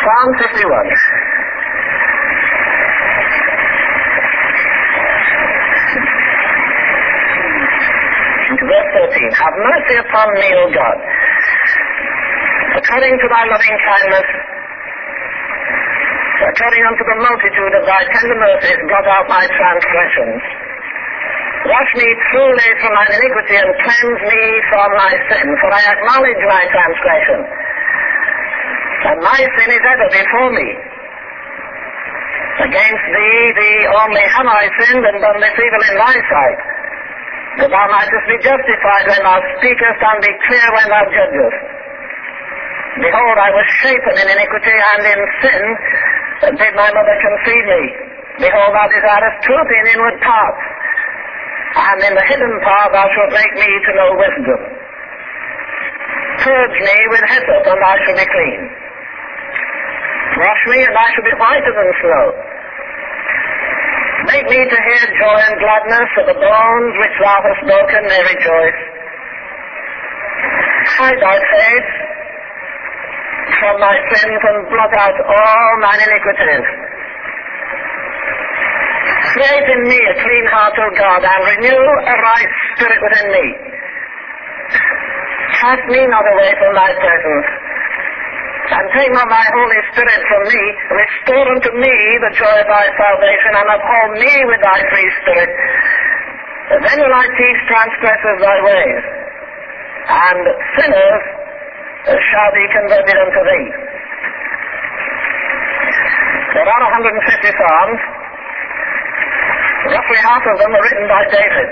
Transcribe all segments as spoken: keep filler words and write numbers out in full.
Psalm fifty-one. Verse thirteen. Have mercy upon me, O God, according to thy loving kindness, according unto the multitude of thy tender mercies, blot out my transgressions. Wash me truly from mine iniquity, and cleanse me from my sin, for I acknowledge my transgression, and my sin is ever before me. Against thee, thee only have I sinned, and done this evil in thy sight, that thou mightest be justified when thou speakest, and be clear when thou judgest. Behold, I was shapen in iniquity, and in sin did my mother conceive me. Behold, thou desirest truth in inward parts, and in the hidden part thou shalt make me to know wisdom. Purge me with hyssop, and I shall be clean. Wash me, and I shall be whiter than snow. Make me to hear joy and gladness, of the bones which thou hast broken may rejoice. Hide thy face from my sins, and blot out all mine iniquities. Create in me a clean heart, O God, and renew a right spirit within me. Cast me not away from thy presence, and take not thy Holy Spirit from me. Restore unto me the joy of thy salvation, and uphold me with thy free spirit. Then will I teach transgressors thy ways, and sinners shall be converted unto thee. There are one hundred fifty psalms. Roughly half of them are written by David.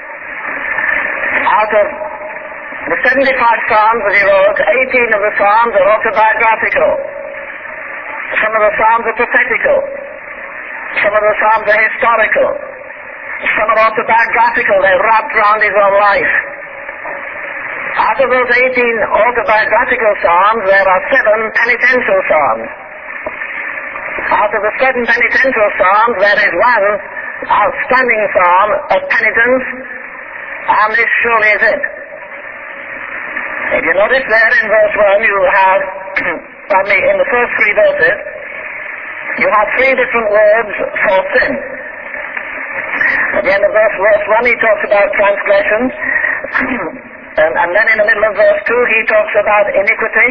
Out of the seventy-five psalms that he wrote, eighteen of the psalms are autobiographical. Some of the psalms are prophetical. Some of the psalms are historical. Some are autobiographical. They're wrapped around his own life. Out of those eighteen autobiographical psalms, there are seven penitential psalms. Out of the seven penitential psalms, there is one outstanding psalm of penitence, and this surely is it. If you notice there in verse one, you have, pardon me, in the first three verses, you have three different words for sin. At the end of verse, verse one, he talks about transgressions, and, and then in the middle of verse two, he talks about iniquity,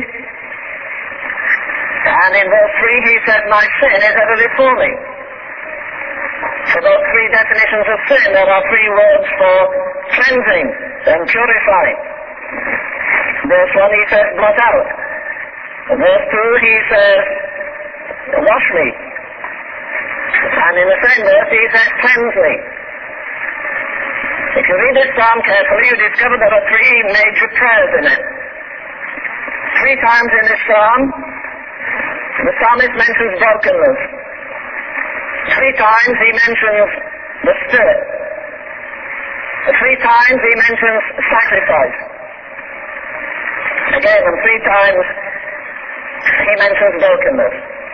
and in verse three, he says, my sin is ever before me. For those three definitions of sin, there are three words for cleansing and purifying. Verse one, he says, blot out. Verse two, he says, wash me. And in the same verse, he says, cleanse me. If you read this psalm carefully, you discover there are three major prayers in it. Three times in this psalm, the psalmist mentions brokenness. Three times he mentions the Spirit. Three times he mentions sacrifice. Again, and three times he mentions brokenness.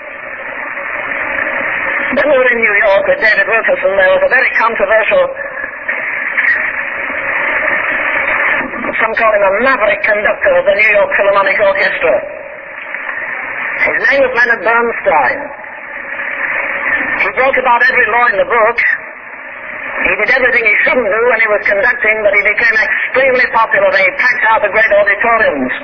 When we were in New York with David Wilkerson, there was a very controversial, some call him a maverick conductor of the New York Philharmonic Orchestra. His name was Leonard Bernstein. He broke about every law in the book. He did everything he shouldn't do when he was conducting, but he became extremely popular. He packed out the great auditoriums.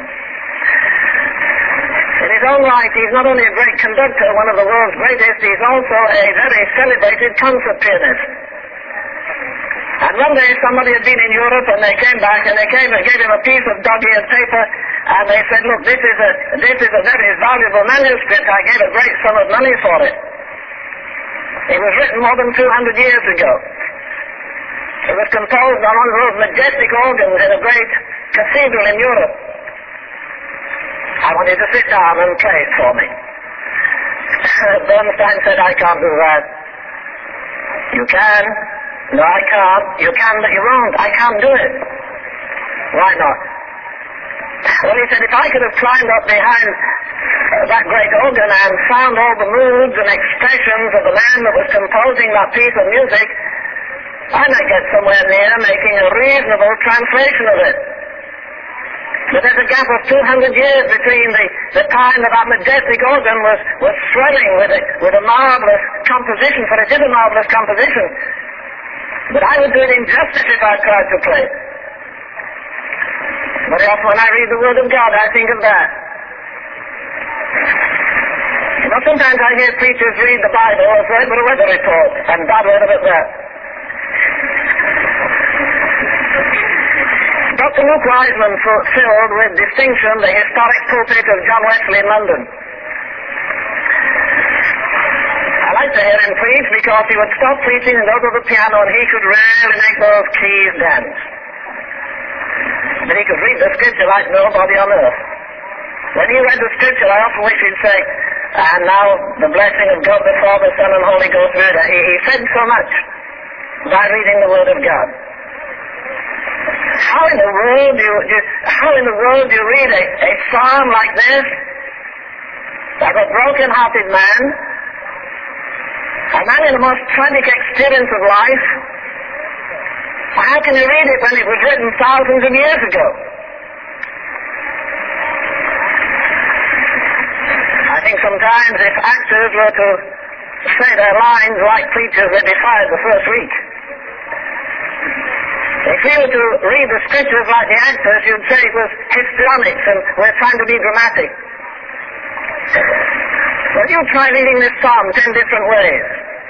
In his own right, he's not only a great conductor, one of the world's greatest, he's also a very celebrated concert pianist. And one day somebody had been in Europe and they came back and they came and gave him a piece of dog-eared paper and they said, look, this is a this is a very valuable manuscript. I gave a great sum of money for it. It was written more than two hundred years ago. It was composed on one of those majestic organs in a great cathedral in Europe. I want you to sit down and play it for me. Bernstein said, I can't do that. You can. No, I can't. You can, but you won't. I can't do it. Why not? Well, he said, if I could have climbed up behind uh, that great organ and found all the moods and expressions of the man that was composing that piece of music, I might get somewhere near making a reasonable translation of it. But there's a gap of two hundred years between the, the time that that majestic organ was, was swelling with a, with a marvelous composition, for it is a marvelous composition. But I would do it injustice if I tried to play it. Very often when I read the Word of God, I think of that. You know, sometimes I hear preachers read the Bible as though it were a weather report, and bad weather at that. Doctor Luke Wiseman filled with distinction the historic pulpit of John Wesley in London. I like to hear him preach because he would stop preaching and go to the piano and he could really make those keys dance. But he could read the scripture like nobody on earth. When he read the scripture, I often wish he'd say, and now the blessing of God the Father, Son, and Holy Ghost. He, he said so much by reading the Word of God. How in the world do you, you how in the world do you read a, a psalm like this of a broken-hearted man, a man in the most tragic experience of life? How can you read it when it was written thousands of years ago? I think sometimes if actors were to say their lines like preachers, they'd be fired the first week. If we were to read the scriptures like the actors, you'd say it was histrionics and we're trying to be dramatic. Well, you try reading this psalm ten different ways.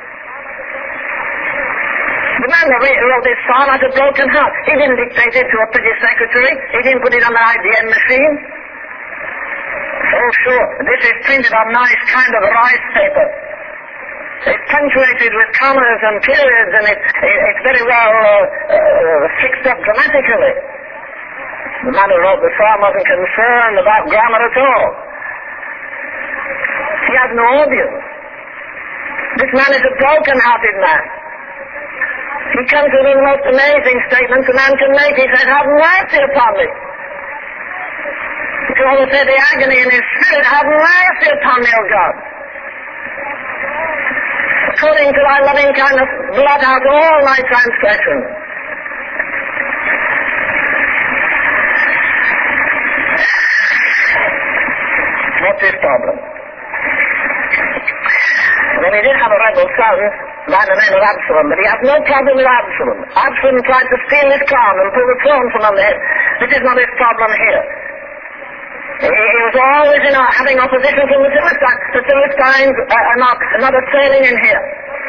The man that wrote this psalm had a broken heart. He didn't dictate it to a pretty secretary. He didn't put it on an I B M machine. Oh, sure, this is printed on nice kind of rice paper. It's punctuated with commas and periods, and it, it, it's very well uh, uh, fixed up grammatically. The man who wrote the psalm wasn't concerned about grammar at all. He has no audience. This man is a broken-hearted man. He comes with the most amazing statements a man can make. He says, "Have mercy upon me." He can almost say the agony in his spirit, "Have mercy upon me, O God. According to thy loving kindness, blot out all my transgressions." What's his problem? Well, he did have a rebel son by the name of Absalom, but he has no problem with Absalom. Absalom tried to steal his crown and pull the throne from under him. This is not his problem here. He, he was always, you know, having opposition from the Philistines. The Philistines uh, are not, not assailing in here.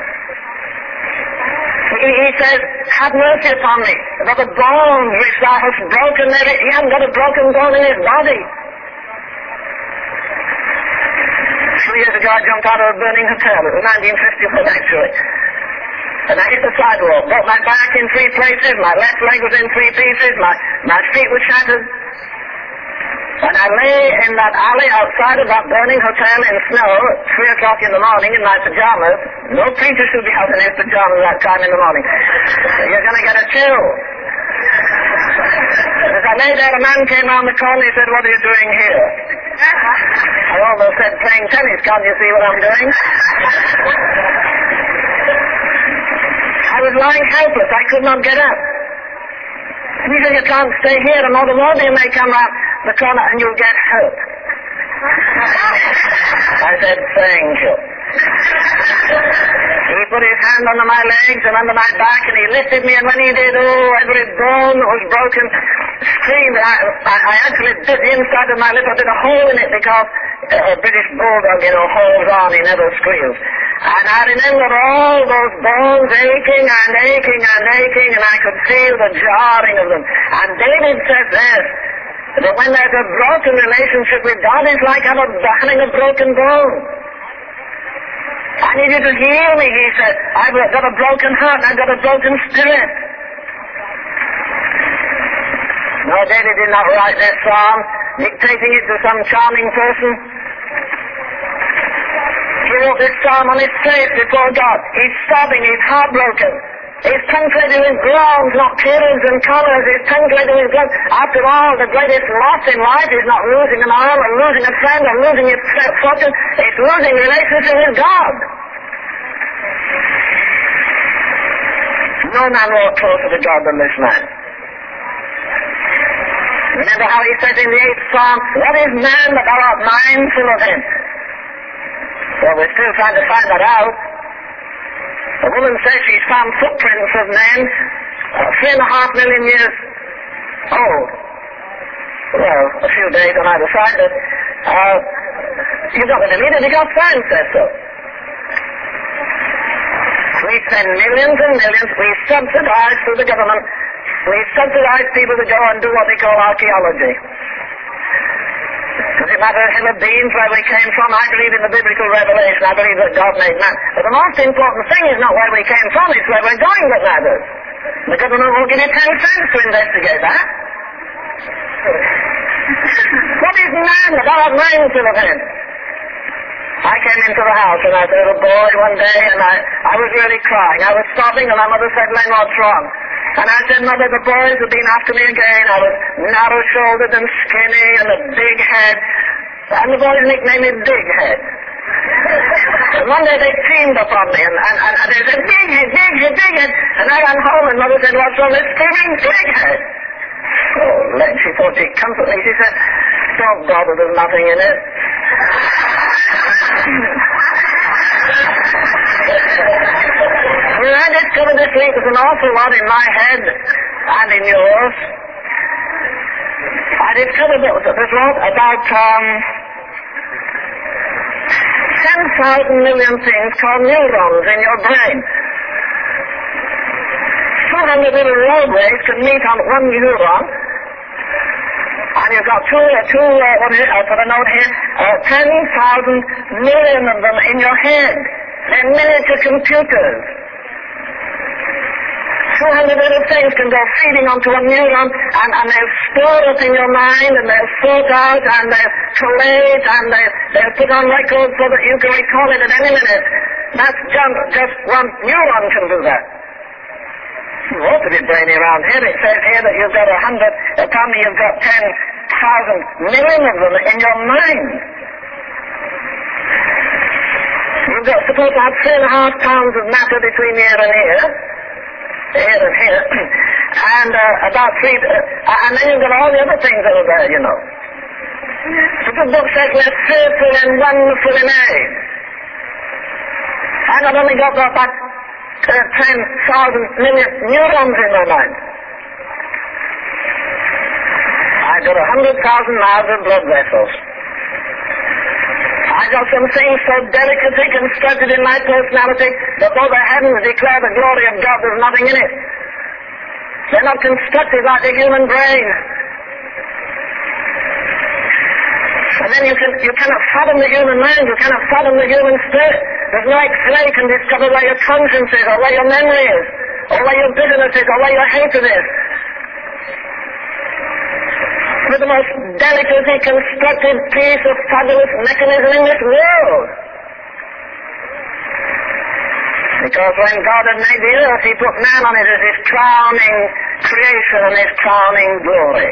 He, he says, "Have mercy upon me, for the bones which thou hast broken." He hadn't got a broken bone in his body. Two years ago I jumped out of a burning hotel. It was nineteen fifty-one actually. And I hit the sidewalk, broke my back in three places, my left leg was in three pieces, my, my feet were shattered. And I lay in that alley outside of that burning hotel in snow at three o'clock in the morning in my pajamas. No preacher should be out in his pajamas that time in the morning. You're going to get a chill. As I lay there, a man came round the corner. He said, "What are you doing here?" I almost said, "Playing tennis. Can't you see what I'm doing?" I was lying helpless. I could not get up. He said, "You can't stay here. An automobile may come out the corner and you'll get hurt." I said, "Thank you." He put his hand under my legs and under my back and he lifted me, and when he did, oh, every bone was broken, screamed. I, I, I actually bit the inside of my lip. I did a hole in it because a British bulldog, you know, holds on, he never squeals. And I remember all those bones aching and aching and aching, and I could feel the jarring of them. And David says this, that when there's a broken relationship with God, it's like having a broken bone. "I need you to heal me," he said. "I've got a broken heart, I've got a broken spirit." No, David did not write this psalm dictating it to some charming person. He wrote this psalm on his face before God. He's sobbing, he's heartbroken. He's punctuated with groans, not periods and commas. He's punctuated with groans. After all, the greatest loss in life is not losing an arm or losing a friend or losing your fortune. It's losing relationship with God. No man walked closer to God than this man. Remember how he says in the eighth Psalm, what is man that thou art mindful of him? Well, we're still trying to find that out. The woman says she's found footprints of men uh, three and a half million years old. Well, a few days on either side, but uh, you've got to believe it because science says so. We spend millions and millions, we subsidize through the government, we subsidize people to go and do what they call archaeology. Does it matter a hill of beans where we came from? I believe in the biblical revelation. I believe that God made man. But the most important thing is not where we came from, it's where we're going that matters. The government won't give you ten cents to investigate that. What is man that thou art mindful of him? I came into the house and I saw a boy one day and I, I was really crying. I was sobbing and my mother said, Len, what's wrong? And I said, Mother, the boys have been after me again. I was narrow-shouldered and skinny and a big head. And the boys nicknamed me Big Head. And one day they teamed up on me and, and, and, and they said, Big Head, Big Head, Big Head. And I ran home and Mother said, what's wrong? They're screaming Big Head. Oh, Len, she thought she'd comfort me. She said, don't bother, there's nothing in it. Well, I discovered this week there's an awful lot in my head and in yours. I discovered that there's about um, ten thousand million things called neurons in your brain. two hundred little roadways can meet on one neuron. And you've got two, uh, two uh, what is it, I put a note here, uh, ten thousand million of them in your head. They're miniature computers. two hundred little things can go feeding onto a neuron, and, and they'll store up in your mind, and they'll sort out, and they'll collate, and they'll, they'll put on records so that you can recall it at any minute. That's just, just one neuron can do that. You ought to be brainy around here. It says here that you've got a hundred, uh, tell me you've got ten thousand million of them in your mind. You've got supposed to have three and a half pounds of matter between here and here. Here and here, and uh, about three, uh, and then you've got all the other things that are there, you know. But the book says we're fearful and wonderful in age. And I've only got about uh, ten thousand million neurons in my mind. I've got a hundred thousand miles of blood vessels. I've got some things so delicately constructed in my personality that though the heavens declare the glory of God, there's nothing in it. They're not constructed like the human brain. And then you, can, you cannot fathom the human mind, you cannot fathom the human spirit. There's no X-ray can discover where your conscience is, or where your memory is, or where your bitterness is, or where your hatred is. With the most delicately constructed piece of fabulous mechanism in this world. Because when God had made the earth, He put man on it as His crowning creation and His crowning glory.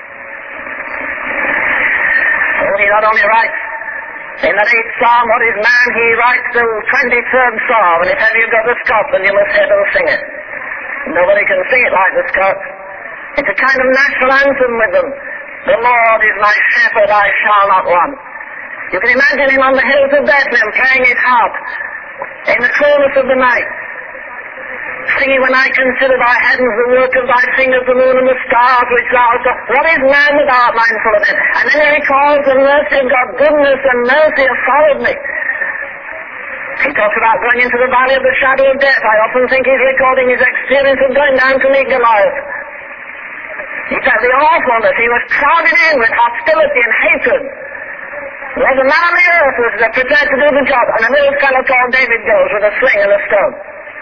So He not only writes in that eighth Psalm, what is man? He writes the twenty-third Psalm, and if ever you go to Scotland, you must hear them sing it. Nobody can sing it like the Scots. It's a kind of national anthem with them. The Lord is my shepherd, I shall not want. You can imagine him on the hills of Bethlehem playing his harp in the coolness of the night, singing, when I consider thy heavens, the work of thy fingers, the moon and the stars which thou hast done. What is man that thou art mindful of him? And then he recalls the mercy of God. Goodness and mercy have followed me. He talks about going into the valley of the shadow of death. I often think he's recording his experience of going down to meet Goliath. He felt the awfulness. He was crowded in with hostility and hatred. There was a man on the earth who was prepared to do the job, and a little fellow called David goes with a sling and a stone.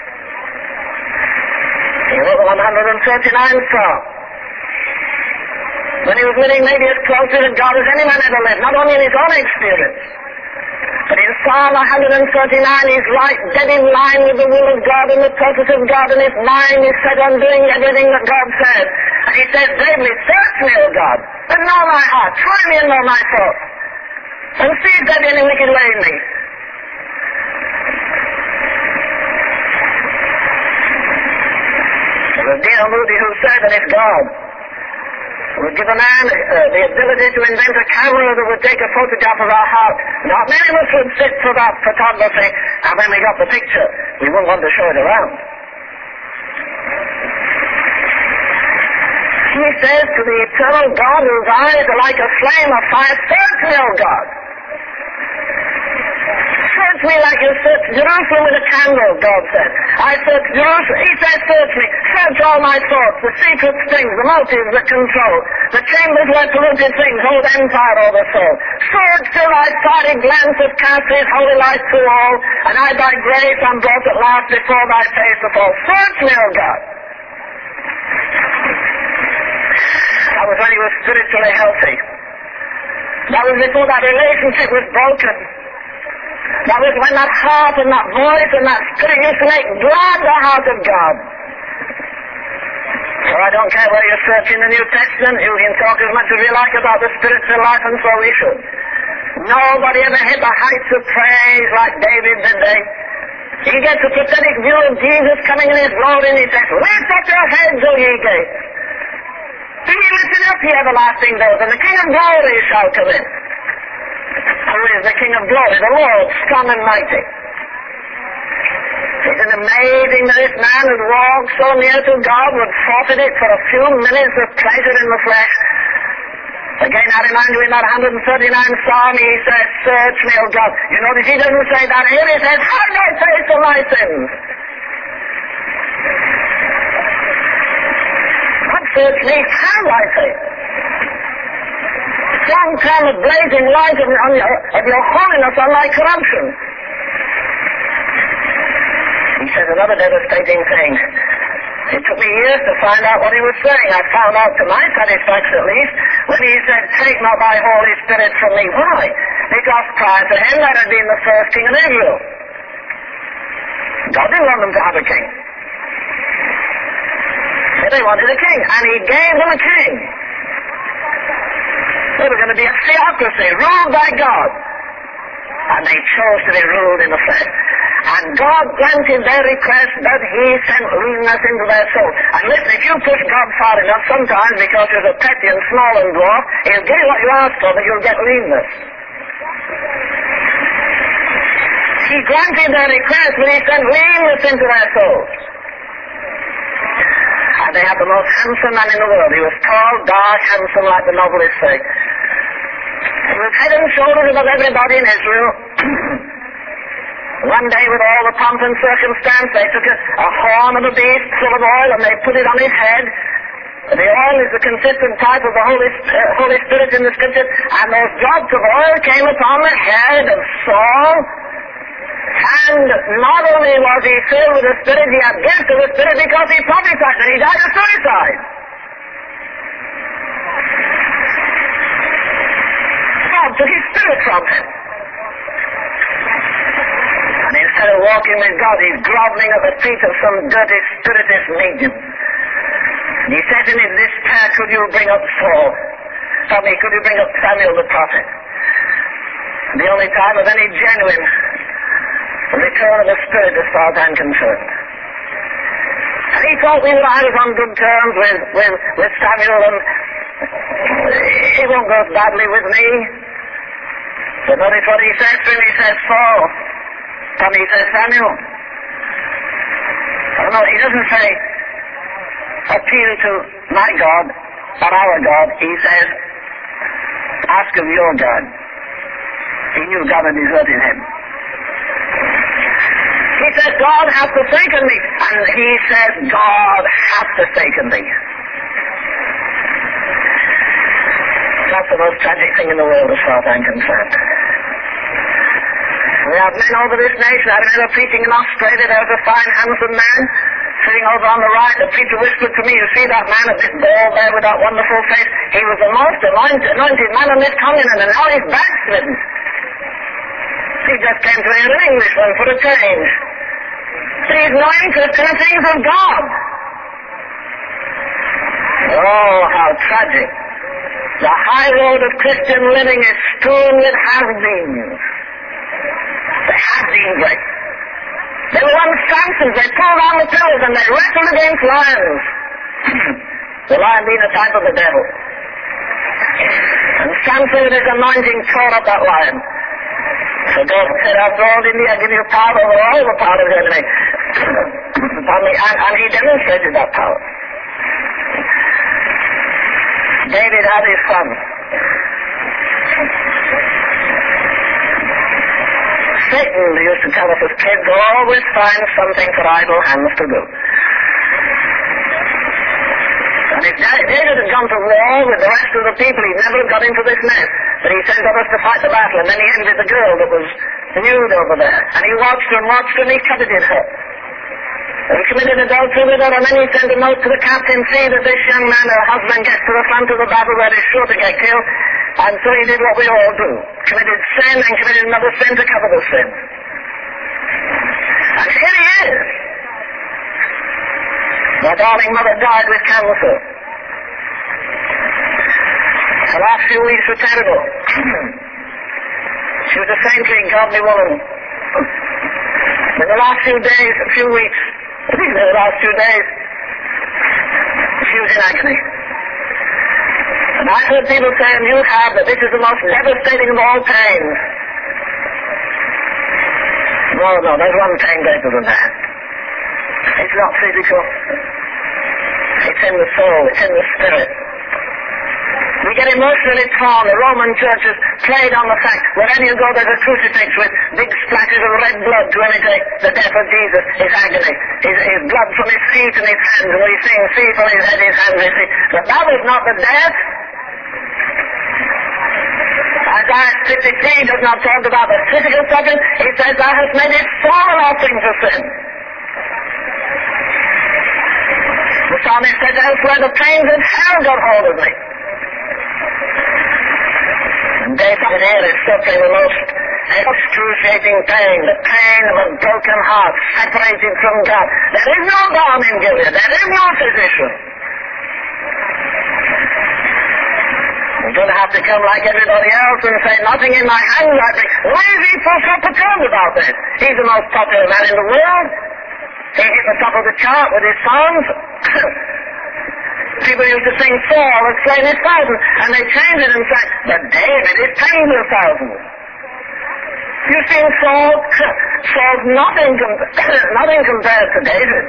He wrote the one hundred thirty-ninth Psalm. When he was living maybe as close to God as any man ever lived, not only in his own experience, but in Psalm one hundred thirty-nine, he's right, dead in line with the will of God and the purpose of God, and his mind is set on doing everything that God says. And he says, bravely, search me, O God, and know my heart, try me and know my thoughts, and see if there be any wicked way in me. It was D L Moody who said that if God would give a man uh, the ability to invent a camera that would take a photograph of our house. Not many of us would sit for that photography, and when we got the picture, we wouldn't want to show it around. He says to the eternal God, whose eyes are like a flame of fire, search me, O God. Search me like you search Jerusalem with a candle, God said. I search Jerusalem. He says, search me. Search all my thoughts, the secret things, the motives that control, the chambers where polluted things hold empire over soul. Search till thy sighted glance has cast his holy light through all, and I by grace am brought at last before thy face to fall. Search me, O God. That was when he was spiritually healthy. That was before that relationship was broken. That was when that heart and that voice and that spirit used to make glad the heart of God. So I don't care whether you're searching the New Testament, you can talk as much as you like about the spiritual life, and so we should. Nobody ever hit the heights of praise like David did they. He gets a prophetic view of Jesus coming in his glory, and he says, lift up your heads, O ye gates. Be ye lifted up, ye everlasting doors, and the King of glory shall come in. Who is the King of glory? The Lord, strong and mighty. Isn't it amazing that this man who walked so near to God would forfeit it for a few minutes of pleasure in the flesh? Again, I remind you in that one thirty-ninth Psalm, he says, search me, O God. You notice he doesn't say that here, he says, hide thy face from my sins. Not search me, hide thy face. Long time of blazing light of, on your, of your holiness on thy corruption. He says another devastating thing. It took me years to find out what he was saying. I found out, to my satisfaction at least, when he said, take not thy Holy Spirit from me. Why? Because prior to him that had been the first king of Israel. God didn't want them to have a king. They wanted a king, and he gave them a king. They were going to be a theocracy, ruled by God. And they chose to be ruled in the flesh. And God granted their request that he sent leanness into their soul. And listen, if you push God far enough, sometimes because you're a petty and small and dwarf, he'll give you what you ask for, but you'll get leanness. He granted their request, but he sent leanness into their souls. And they had the most handsome man in the world. He was tall, dark, handsome, like the novelists say. He was head and shoulders above everybody in Israel. One day, with all the pomp and circumstance, they took a, a horn of a beast full of oil and they put it on his head. The oil is the consistent type of the Holy, uh, Holy Spirit in the Scriptures, and those drops of oil came upon the head of Saul. And not only was he filled with the Spirit, he had gifts of the Spirit because he prophesied, and he died of suicide. God took his Spirit from him. And instead of walking with God, he's groveling at the feet of some dirty spiritist medium. And he says in his despair, could you bring up Saul? Tell me, could you bring up Samuel the prophet? The only time of any genuine return of the Spirit as far as I'm concerned. And he thought we were I was on good terms with, with, with Samuel, and he won't go badly with me. But notice what he says to him. He says, Saul. And he says, Samuel. Oh, no, he doesn't say, appeal to my God or our God. He says, ask of your God. He knew God had deserted him. He said, God hath forsaken me. And he says, God hath forsaken thee. That's the most tragic thing in the world as far as I'm concerned. We have men over this nation. I remember preaching in Australia. There was a fine, handsome man sitting over on the right. The preacher whispered to me, you see that man, a bit bald there with that wonderful face? He was the most anointed, anointed man on this continent, and now he's backslidden. He just came to hear an Englishman for a change. He's no interest in the things of God. Oh, how tragic. The high road of Christian living is strewn with has-beens. They have been great. They were once Samsons. They pulled on the pillows and they wrestled against lions. The lion being a type of the devil. And Samson with his anointing tore up that lion. So God said, after all, didn't he? I give you power over all the power of the enemy. Pardon me. And, and he demonstrated that power. David had his son. Satan used to tell us as kids, always find something for idle hands to do. And if David had gone to war with the rest of the people, he never got into this mess. But he sent others to fight the battle, and then he envied the girl that was nude over there. And he watched her and watched her, and he coveted her. And he committed adultery with her, and then he sent a note to the captain, see that this young man, her husband, gets to the front of the battle where he's sure to get killed. And so he did what we all do. Committed sin and committed another sin to cover the sin. And here he is. My darling mother died with cancer. The last few weeks were terrible. She was a saintly, godly woman. In the last few days, a few weeks, in the last few days, she was in agony. And I heard people say, and you have, that this is the most devastating of all pains. No, no, there's one pain greater than that. It's not physical. It's in the soul. It's in the spirit. We get emotionally torn. The Roman Church has played on the fact wherever you go there's a crucifix with big splashes of red blood to imitate the death of Jesus, his agony, his, his blood from his feet and his hands, and we sing, see from his head, his hands, his feet. But that was not the death. Isaiah fifty-three does not talk about the physical suffering. He says, thou hast made it for our things of sin. The psalmist said elsewhere, the pains of hell got hold of me. And David here is suffering the most excruciating pain, the pain of a broken heart, separated from God. There is no balm in Gilead. There is no physician. You're going to have to come like everybody else and say, nothing in my hands I bring. Why is he so perturbed about this? He's the most popular man in the world. He hit the top of the chart with his songs. People used to sing Saul has slain his thousand, and they changed it and said, but David is tens of thousands. You sing Saul, Saul's nothing, com- nothing compared to David.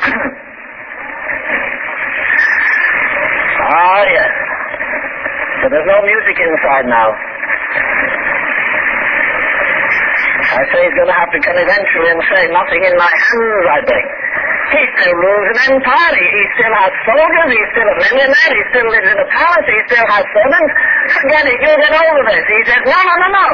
Ah, yes. But there's no music inside now. I say he's going to have to come eventually and say, nothing in my hands I bring. He still rules an empire. He, he still has soldiers. He's still a millionaire. He still lives in a palace. He still has servants. Forget it. You'll get over this. He says, no, no, no, no.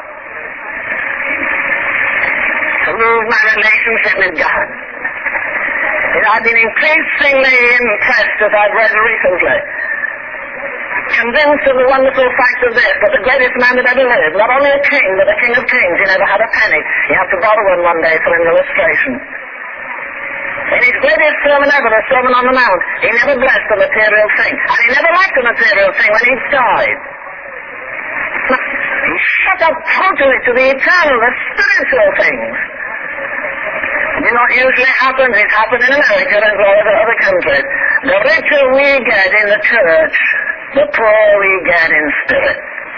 To lose my relationship with God. I've been increasingly impressed as I've read recently. Convinced of the wonderful fact of this, that the greatest man that ever lived, not only a king, but a king of kings, he never had a penny. He had to borrow one one day for an illustration. In his greatest sermon ever, the Sermon on the Mount, he never blessed a material thing. And he never liked a material thing when he died. He shut up totally to the eternal, the spiritual things. You know what usually happens? It's happened in America and all over other countries. The richer we get in the church, the poorer we get in spirit.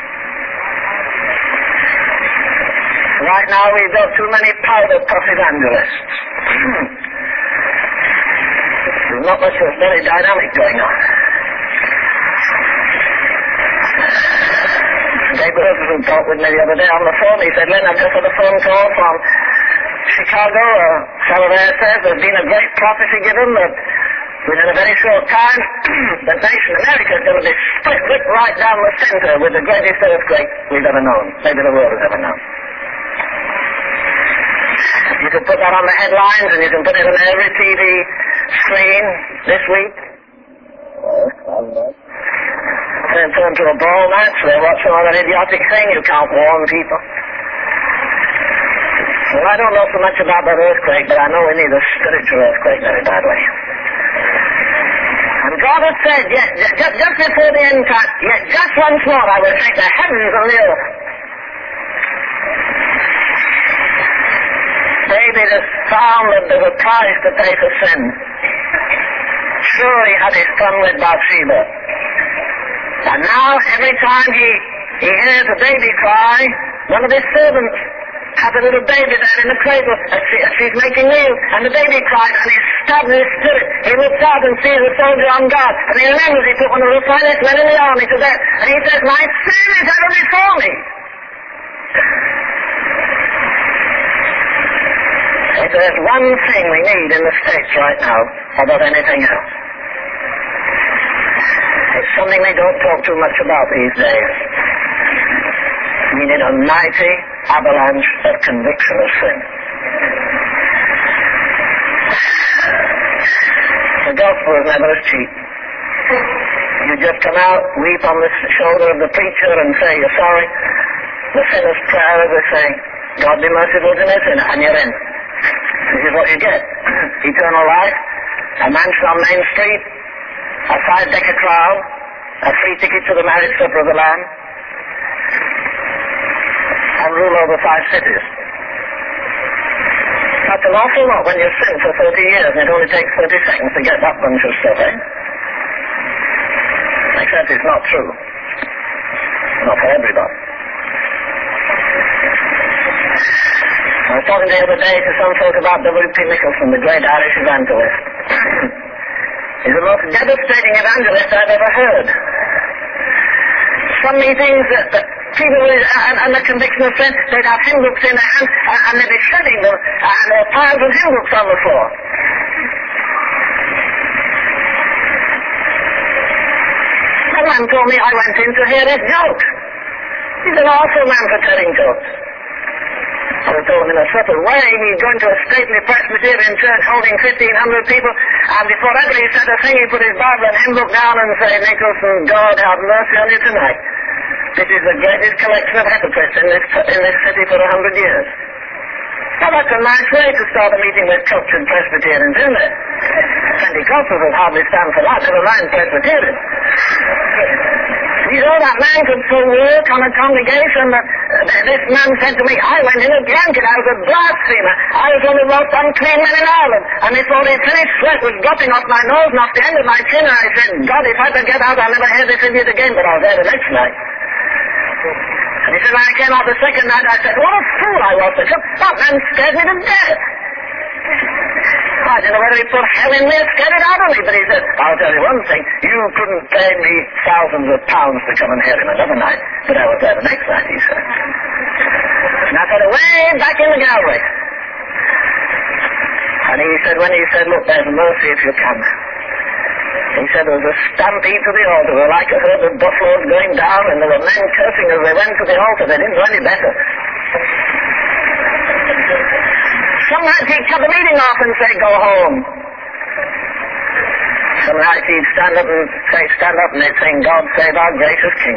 Right now we've got too many powder puff evangelists. There's not much that's very dynamic going on. David Hutchison talked with me the other day on the phone. He said, Lynn, I've just had a phone call from Chicago. A fellow there says there's been a great prophecy given that within a very short time the nation America is going to be split, ripped right down the center with the greatest earthquake we've ever known, maybe the world has ever known. You can put that on the headlines and you can put it on every T V screen this week. Turn turn to a ball match, they watch some other idiotic thing, you can't warn people. Well, I don't know so much about that earthquake, but I know we need a spiritual earthquake very badly. And God has said, yes, just, just before the end time, yes, just once more I will take the heavens and the earth. David has found that there's a price to pay for sin. Sure, he had his son with Bathsheba. And now, every time he, he hears a baby cry, one of his servants has a little baby there in the cradle, and, she, and she's making meals, and the baby cries, and he's stabbed in his spirit. He looks out and sees a soldier on guard, and he remembers he put one of the finest men in the army to death, and he says, my sin is ever before me. If there's one thing we need in the States right now, above anything else, it's something we don't talk too much about these days. We need a mighty avalanche of conviction of sin. The gospel is never as cheap. You just come out, weep on the shoulder of the preacher and say you're sorry. The sinner's prayer, as they say, God be merciful to me, sinner, and you're in. This is what you get. Eternal life, a mansion on Main Street, a five-decker crown, a free ticket to the marriage supper of the Lamb, and rule over five cities. That's an awful lot when you've sinned for thirty years and it only takes thirty seconds to get that bunch of stuff, eh? Except it's not true. Not for everybody. I was talking the other day to some folk about W P Nicholson, the great Irish evangelist. He's the most devastating evangelist I've ever heard. Some meetings that, that people with and, and the conviction of sin, they'd have hymn books in their hand and, and they'd be shredding them, and there were piles of hymn books on the floor. One man told me I went in to hear his jokes. He's an awful man for telling jokes. I was told him in a subtle way he's going to a stately Presbyterian church holding fifteen hundred people, and before ever he said a thing, he put his Bible and hymn book down and said, Nicholson, God have mercy on you tonight. This is the greatest collection of hypocrites in this, in this city for a hundred years. Now that's a nice way to start a meeting with cultured Presbyterians, isn't it? Pentecostals would hardly stand for that, never mind Presbyterians. You know, that man could so work on a congregation that uh, this man said to me, I went in a blanket, I was a blasphemer. I was one of the most unclean men in Ireland. And before he finished, sweat was dropping off my nose and off the end of my chin, and I said, God, if I could get out, I'll never hear this idiot again, but I was there the next night. And he said, when I came out the second night, I said, what a fool I was to come. That man scared me to death. I don't know whether he put hell in me or scared it out of me, but he said, I'll tell you one thing, you couldn't pay me thousands of pounds to come and hear him another night, but I was there the next night, he said. And I said, away back in the gallery. And he said, when he said, look, there's mercy if you come. He said there was a stampede to the altar, there were like a herd of buffaloes going down, and there were men cursing as they went to the altar. They didn't do any better. Some nights he'd cut the meeting off and say, go home. Some nights he'd stand up and say, stand up, and they'd sing, God save our gracious King.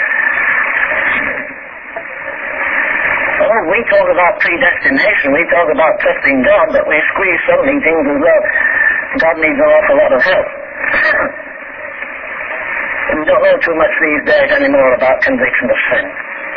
Oh, we talk about predestination, we talk about trusting God, but we squeeze some meetings as though God needs an awful lot of help. We don't know too much these days anymore about conviction of sin.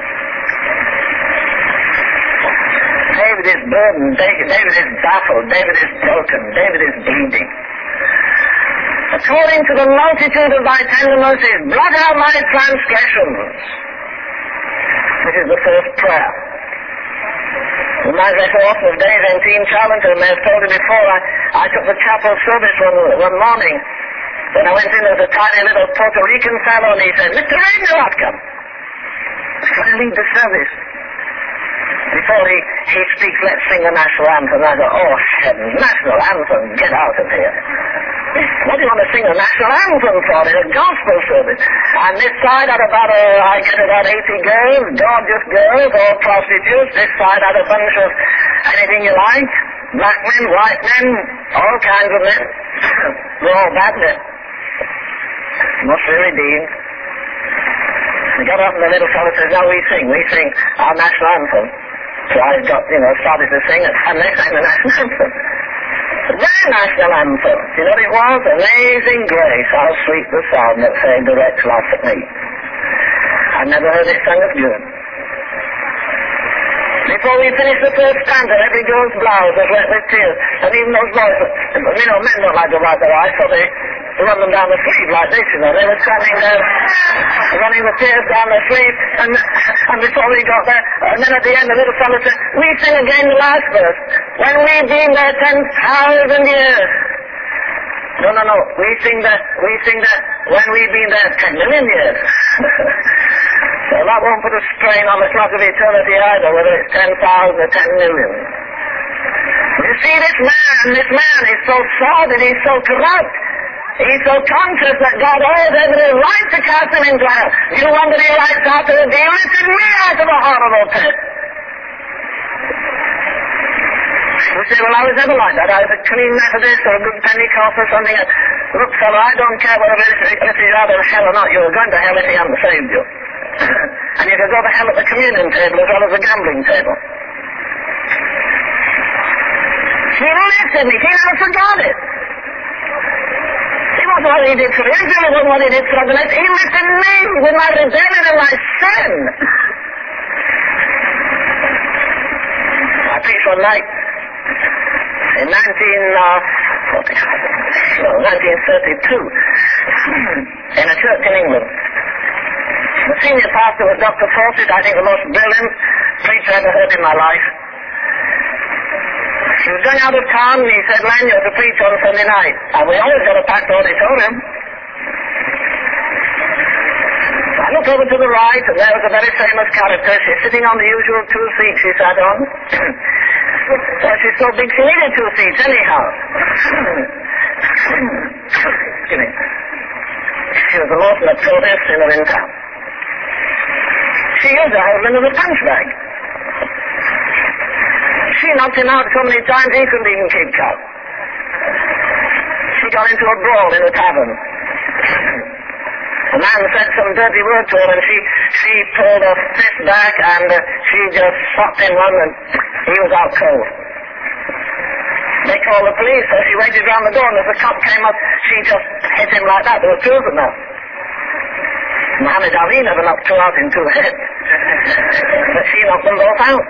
David is burdened, David, David is baffled, David is broken, David is bleeding. According to the multitude of thy tender mercies, blot out my transgressions. This is the first prayer. Reminds me so often of days in Teen Challenge, and I've told you before, I, I took the chapel service one, one morning. When I went in, there was a tiny little Puerto Rican fellow, and he said, Mister Ranger, I'd come. Can I lead the service? Before he, he speaks, let's sing the national anthem. I go, oh, heavens, national anthem, get out of here. What do you want to sing the national anthem for? It's a gospel service. And this side had about, a, I get about eighty girls, gorgeous girls, all prostitutes. This side had a bunch of anything you like. Black men, white men, all kinds of men. They're all bad men. Mostly redeemed. We got up and the little fellow says, now we sing, we sing our national anthem. So I got, you know, started to sing it, and they sang the national anthem. Their national anthem. You know what it was? Amazing grace, how sweet the sound that saved a wretch like me. I never heard it sung as good. Before we finished the first stanza, every girl's blouse was wet with tears. And even those boys, you know, men don't like to wipe their eyes, so they run them down the sleeve like this, you know. They were standing there running the tears down their sleeve, and, and before we got there, and then at the end the little fellow said, we sing again the last verse. When we've been there ten thousand years. No, no, no. We sing that, we sing that when we've been there ten million years. So that won't put a strain on the clock of eternity either, whether it's ten thousand or ten million. You see, this man, this man is so sordid, he's so corrupt. He's so conscious that God owes every right to cast him into hell. You wonder he writes out to the deal, lifted me out of a horrible pit. You say, well, I was never like that. I was a clean Methodist or a good Pentecost or something. Look, fellow, I don't care whether if you're out of hell or not. You're going to hell if he hasn't saved you. And you can go to hell at the communion table as well as the gambling table. He lifted me. He never forgot it. It wasn't what he did for Israel. It wasn't what he did for the rest. He lifted me with my rebellion and my sin. I preached one night in nineteen forty, no, nineteen thirty-two in a church in England. The senior pastor was Doctor Fawcett, I think the most brilliant preacher I ever heard in my life. He was going out of town and he said, man, you're to preach on Sunday night. And we always got a packed auditorium. I looked over to the right and there was a very famous character. She's sitting on the usual two seats she sat on. Well, she's so big she needed two seats anyhow. Excuse me. She was the most notorious sinner in town. She used her husband as a punch bag. She knocked him out so many times he couldn't even keep count. She got into a brawl in a tavern. The man said some dirty word to her and she, she pulled her fist back and uh, she just socked him one and he was out cold. They called the police, so she waited round the door and as the cop came up, she just hit him like that. There were two of them now. Muhammad Ali never knocked two out in two hits. But she knocked them both out.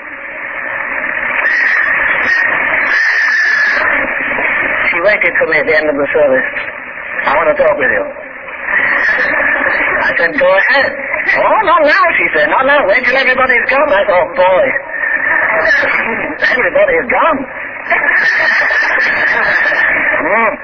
She waited for me at the end of the service. I want to talk with you. I said, go ahead. Oh, not now, she said. Not now. Wait till everybody's gone. I thought, boy. Everybody's gone. mm.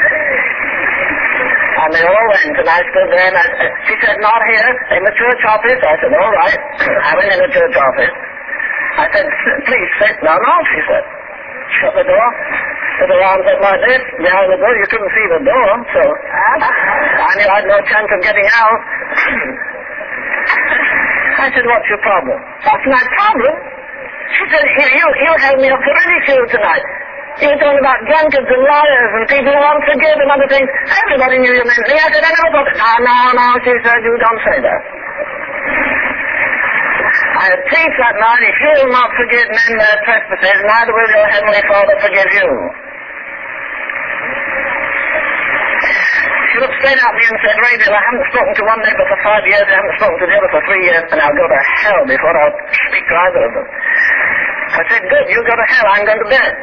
And they all went, and I stood there, and I, she said, not here, in the church office. I said, all right. I went in the church office. I said, please sit. No, no, she said. Shut the door. Put her arms up like this. Behind the door, you couldn't see the door, so I knew I had no chance of getting out. I said, what's your problem? What's my problem? She said, here, you, you held me up for ridicule tonight. You were talking about drunkards and liars and people who won't forgive and other things. Everybody knew you meant me. I said, I never thought, no, no, no, she said, you don't say that. I had preached that night, if you will not forgive men their trespasses, neither will your heavenly Father forgive you. She looked straight at me and said, Rachel, I haven't spoken to one neighbor for five years, I haven't spoken to the other for three years, and I'll go to hell before I'll speak to either of them. I said, good, you go to hell, I'm going to bed.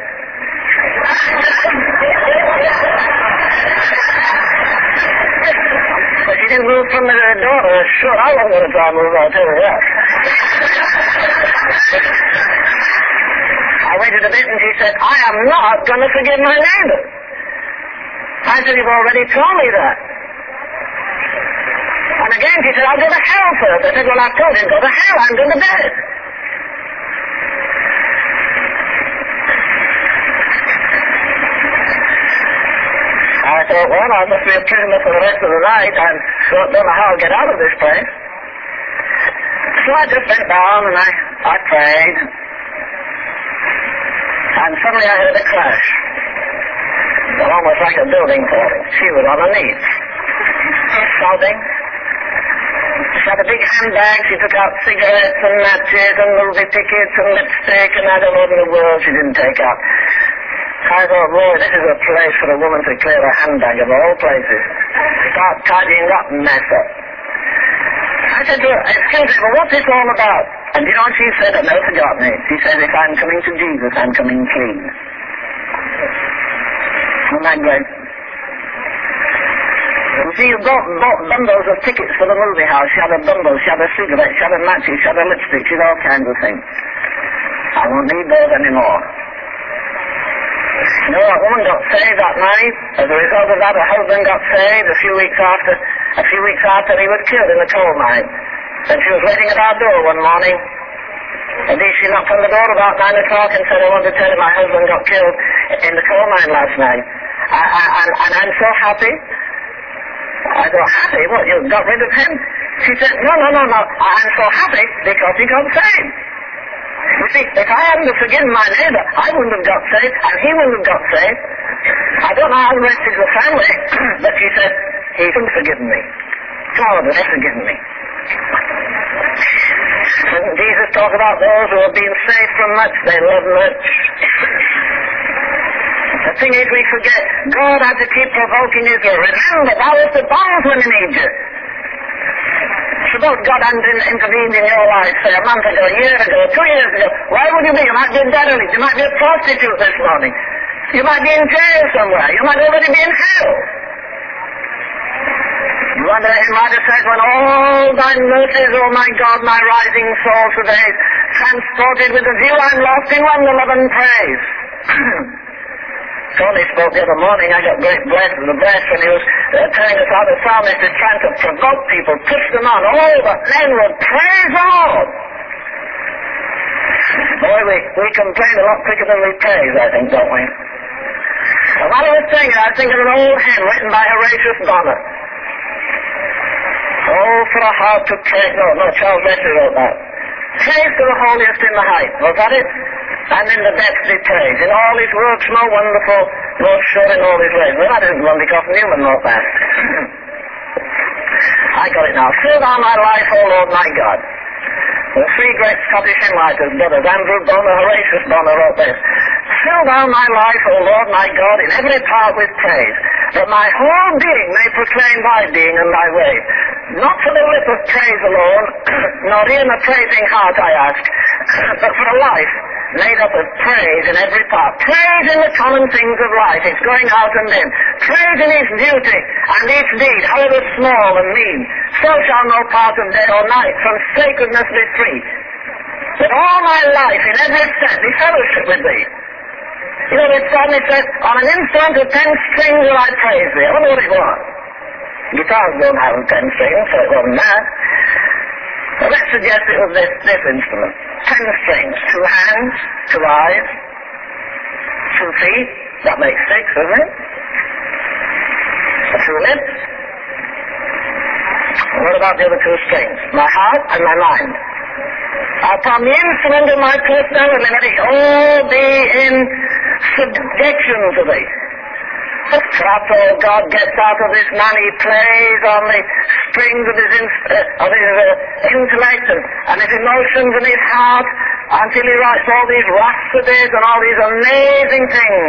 But she didn't move from the door. Sure, I wasn't going to try and move, I'll tell you that. I waited a bit and she said, I am not going to forgive my neighbor. I said, you've already told me that. And again she said, I'll go to hell first. I said, well, I've told you, go to hell, I'm going to bed. I thought, well, I must be a prisoner for the rest of the night. I don't know how I'll get out of this place. So I just went down and I, I prayed. And suddenly I heard a crash. Well, almost like a building falling. She was on her knees, sobbing. She had a big handbag. She took out cigarettes and matches and movie tickets and lipstick and I don't know what in the world she didn't take out. I thought, boy, this is a place for a woman to clear a handbag of all places. Start tidying up and mess up. I said to her, excuse me, but what's this all about? And you know what she said? I've never forgotten it. She said, if I'm coming to Jesus, I'm coming clean. Isn't that great? You see, you bought, bought bundles of tickets for the movie house. She had a bundle, she had a cigarette, she had a matches, she had a lipstick, she had all kinds of things. I won't need those anymore. You know, a woman got saved that night. As a result of that, her husband got saved a few weeks after, a few weeks after he was killed in the coal mine. And she was waiting at our door one morning. Indeed, she knocked on the door about nine o'clock and said, I want to tell you my husband got killed in the coal mine last night. I, I, and, and I'm so happy. I go, happy? What, you got rid of him? She said, no, no, no, no. I'm so happy because he got saved. You see, if I hadn't forgiven my neighbor, I wouldn't have got saved, and he wouldn't have got saved. I don't know how the rest of the family, but she said, he hasn't forgiven me. God has forgiven me. Doesn't Jesus talk about those who have been saved from much, they love much? The thing is, we forget, God had to keep provoking Israel. Remember, thou was the bondsman in Egypt. Suppose God hadn't intervened in your life, say, a month ago, a year ago, two years ago. Where would you be? You might be a derelict. You might be a prostitute this morning. You might be in jail somewhere. You might already be in hell. You wonder, he might have said, when all thy mercies, O my God, my rising soul today, transported with the view I'm lost in one love and praise. Tony spoke the other morning. I got great blessed with the blessed when he was uh, telling us how the psalmist is trying to provoke people, push them on. Oh, but men would praise God. Boy, we, we complain a lot quicker than we praise, I think, don't we? And while I was saying it, I was thinking of an old hymn written by Horatius Bonner. Oh, for a heart to praise. No, no, Charles Wesley wrote that. Praise to the holiest in the height. Was that it? And in the depths he prays. In all his works more wonderful, more sure in all his ways. Well, that isn't one because Newman wrote that. I got it now. Fill thou my life, O Lord my God. The three great Scottish hymn writers, brothers, Andrew Bonner, Horatius Bonner wrote this. Fill thou my life, O Lord my God, in every part with praise, that my whole being may proclaim thy being and thy ways. Not for the lip of praise alone, nor in a praising heart, I ask, but for a life made up of praise in every part. Praise in the common things of life, its going out and in. Praise in its duty and its deed, however small and mean. So shall no part of day or night from sacredness be free. That all my life, in every step, be fellowship with thee. You know, this song, it says, on an instrument of ten strings will I praise thee. I wonder what it was. Guitars don't have ten strings, so it wasn't that. Well, let's suggest it was this, this instrument. Ten strings. Two hands, two eyes, two feet. That makes six, doesn't it? Two lips. What about the other two strings? My heart and my mind. Upon the instrument of my personality, let it all be in subjection to thee. Perhaps all God gets out of this man, he plays on the strings of his, in, uh, of his uh, intellect and, and his emotions and his heart until he writes all these rhapsodies and all these amazing things.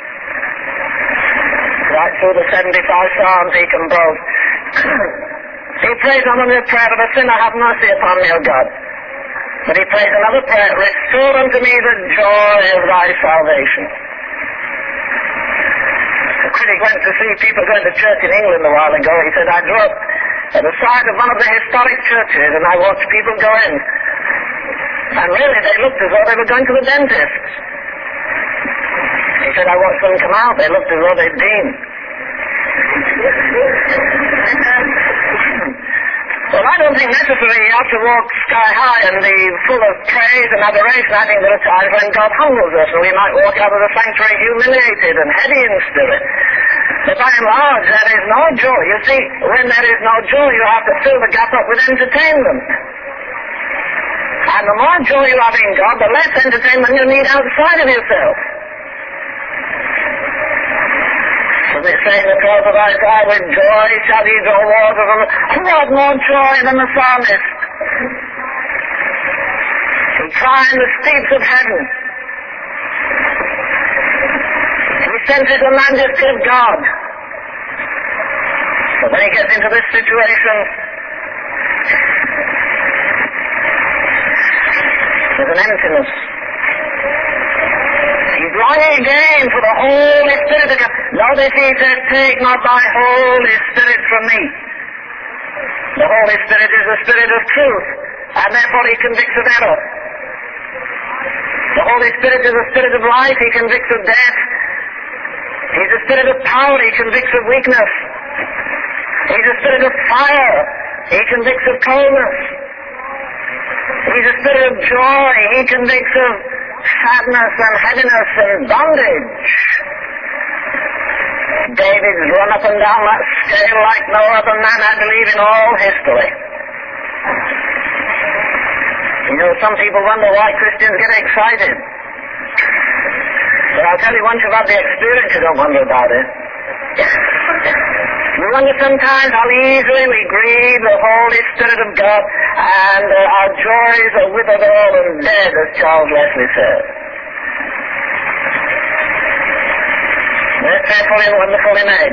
Right through the seventy-five Psalms he composed. He prays on the prayer of a sinner, have mercy upon me, O God. But he prays another prayer, restore unto me the joy of thy salvation. A critic went to see people going to church in England a while ago. He said, I drew up at the side of one of the historic churches and I watched people go in. And really, they looked as though they were going to the dentist. He said, I watched them come out. They looked as though they'd been. Well, I don't think necessarily you have to walk sky high and be full of praise and adoration. I think there are times when God humbles us and we might walk out of the sanctuary humiliated and heavy in spirit. But by and large, there is no joy. You see, when there is no joy, you have to fill the gap up with entertainment. And the more joy you have in God, the less entertainment you need outside of yourself. As it says in the twelfth of Isaiah, with joy shall he draw water from the... Who had more joy than the psalmist? He climbed the steeps of heaven. He senses the majesty of God. But when he gets into this situation, there's an emptiness. He's longing again for the Holy Spirit to come. Notice he says, take not thy Holy Spirit from me. The Holy Spirit is the Spirit of truth, and therefore he convicts of error. The Holy Spirit is the Spirit of life, he convicts of death. He's the Spirit of power, he convicts of weakness. He's the Spirit of fire, he convicts of coldness. He's the Spirit of joy, he convicts of sadness and heaviness and bondage. David's run up and down that scale like no other man, I believe, in all history. You know, some people wonder why Christians get excited. But I'll tell you, once you've had the experience, you don't wonder about it. We wonder sometimes how easily we grieve the Holy Spirit of God, and uh, our joys are withered all and dead, as Charles Wesley said. They're fearfully and wonderfully made.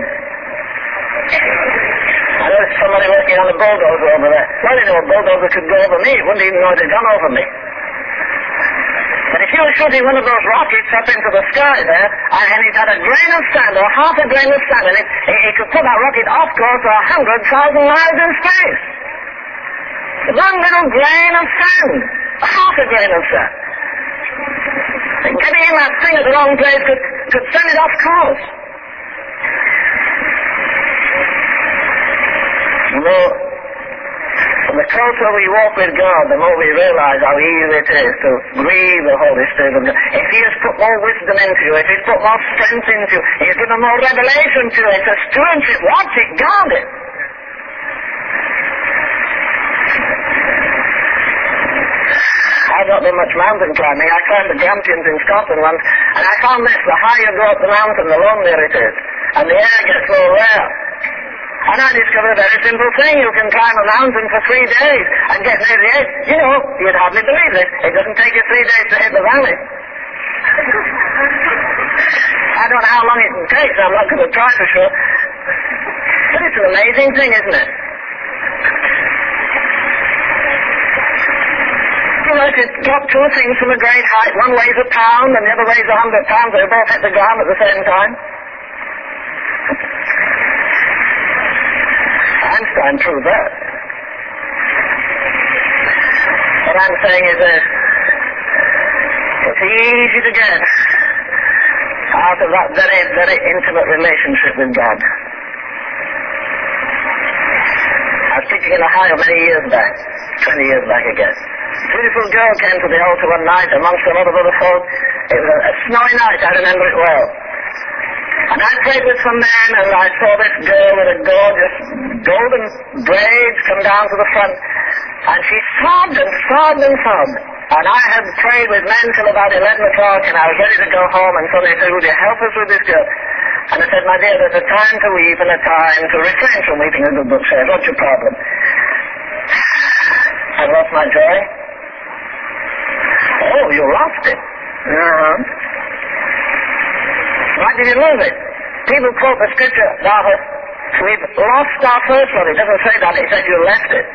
I noticed somebody working on a bulldozer over there. Well, you know, a bulldozer could go over me. It wouldn't even know it had gone over me. But if you were shooting one of those rockets up into the sky there, and it had a grain of sand, or half a grain of sand in it, it, it could put that rocket off course for a hundred thousand miles in space. One little grain of sand. Half a grain of sand. Getting in that thing at the wrong place could, could send it off course. You know, the closer we walk with God, the more we realize how easy it is to grieve the Holy Spirit of God. If He has put more wisdom into you, if He's put more strength into you, He's given more revelation to you, it's a stewardship. Watch it, guard it. I've not done much mountain climbing. I climbed the Grampians in Scotland once, and I found this: the higher you go up the mountain, the lonelier it is, and the air gets more rare. And I discovered a very simple thing: you can climb a mountain for three days and get near the edge. You know, you'd hardly believe this. It doesn't take you three days to hit the valley. I don't know how long it can take, so I'm not going to try for sure. But it's an amazing thing, isn't it? You know, if you drop two things from a great height, one weighs a pound and the other weighs a hundred pounds, they both hit the ground at the same time. Einstein proved that. What I'm saying is that it's easy to get out of that very, very intimate relationship with God. I was preaching in Ohio many years back, twenty years back I guess. A beautiful girl came to the altar one night amongst a lot of other folk. It was a, a snowy night, I remember it well. And I prayed with some men, and I saw this girl with a gorgeous golden braids come down to the front. And she sobbed and sobbed and sobbed. And I had prayed with men till about eleven o'clock, and I was ready to go home, and somebody said, would you help us with this girl? And I said, my dear, there's a time to weep and a time to refrain from weeping, as the book says. What's your problem? I lost my joy. Oh, you lost it. Uh-huh. Why did you lose it? People quote the scripture, thou hast, we've lost our first love. It doesn't say that, it says you left it.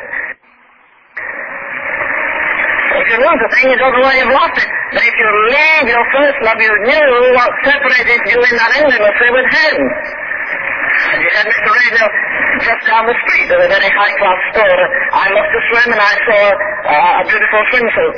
If you lose a thing, you don't know why you've lost it. But if you leave your first love, you knew what separated you in that intimacy with Him. And you said, Mister Radio, just down the street, there's a very high-class store. I loved to swim, and I saw uh, a beautiful swimsuit.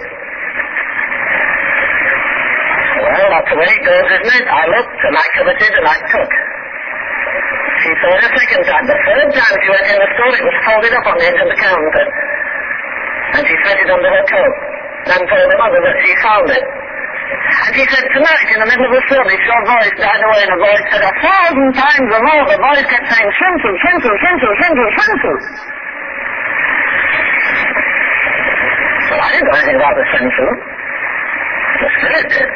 Well, that's the way it goes, isn't it? I looked, and I coveted, and I took. She saw it a second time. The third time she went in the store, it was folded up on the edge of the counter. And she set it under her coat, and told her mother that she found it. And she said, tonight, in the middle of the service, your voice died away, and the voice said, a thousand times or more, the voice kept saying, swimsuit, swimsuit, swimsuit, swimsuit, swimsuit. Well, I didn't know anything about the swimsuit. The Spirit did.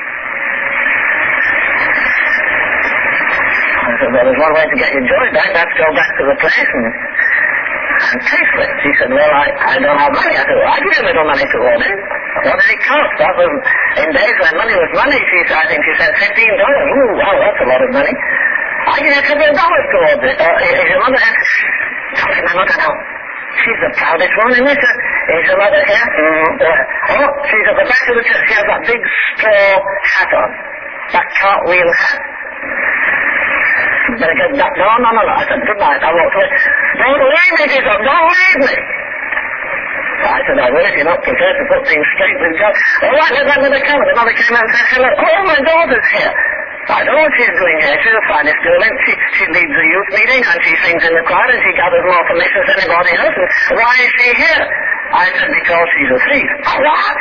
I said, well, there's one way to get your joy back, that's go back to the place and, and pay for it. She said, well, I, I don't have money. I said, well, I give you a little money toward it. What did it cost? That was, in days when money was money, she said, I think she said fifteen dollars. Ooh, wow, that's a lot of money. I give you a couple of dollars towards it. Uh, is your mother here? Don't my mother now. She's the proudest woman in this. Uh, is your mother here? Mm, uh, oh, she's at the back of the church. She has that big straw hat on. That cartwheel hat. better get back. No, no, no, no. I said, good night. I walked away. Don't leave me, she said, don't leave me. I said, I will if you're not prepared to put things straight with God. All right, let another come. The mother came out and said, hello. Oh, my daughter's here. I don't know what she's doing here. She's the finest girl in. She, she leads the youth meeting and she sings in the choir and she gathers more permissions than anybody else. And why is she here? I said, because she's a thief. What?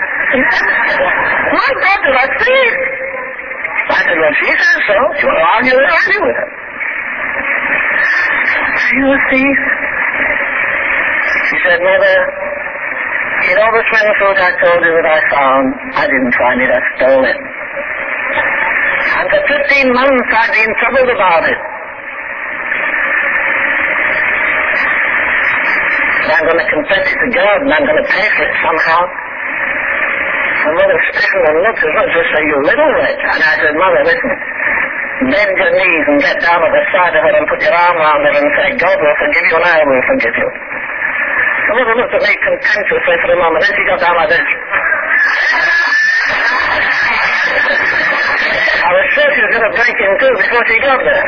My daughter's a thief. I said, well, she says so. If you want to argue with her, argue with her. Are you a thief? She said, Mother, in all the swim food I told you that I found, I didn't find it, I stole it. And for fifteen months I've been troubled about it. And I'm going to confess it to God and I'm going to pay for it somehow. And Mother stiffened and looked as much as say, you little wretch. And I said, Mother, listen, bend your knees and get down at the side of her and put your arm around her and say, God will forgive you and I will forgive you. And Mother looked at me contemptuously for a moment, then she got down like this. I was sure she was going to break in two before she got there.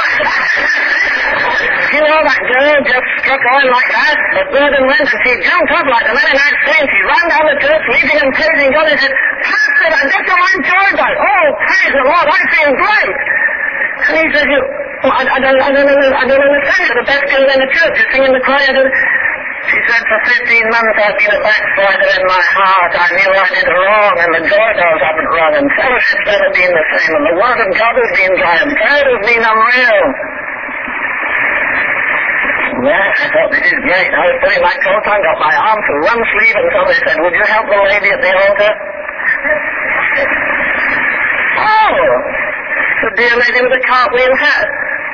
You know, that girl just struck oil like that, the burden went, and she jumped up like the man in that scene. She ran down the church, leaping and praising God, and said, Pastor, I just don't enjoy that. Oh, praise the Lord, I feel great. And he said, you, well, I, I, don't, I, don't, I don't understand. You're the best girl in the church. You sing in the choir. She said, for fifteen months I've been a backslider in my heart. I knew I did wrong, and the joy doors haven't run, and fellowship's never been the same, and the word of God has been dry, and prayer has been unreal. Well, I thought, this is great. I was putting my coat on, got my arm through one sleeve, and somebody said, would you help the lady at the altar? Oh, the dear lady with the cartwheel hat.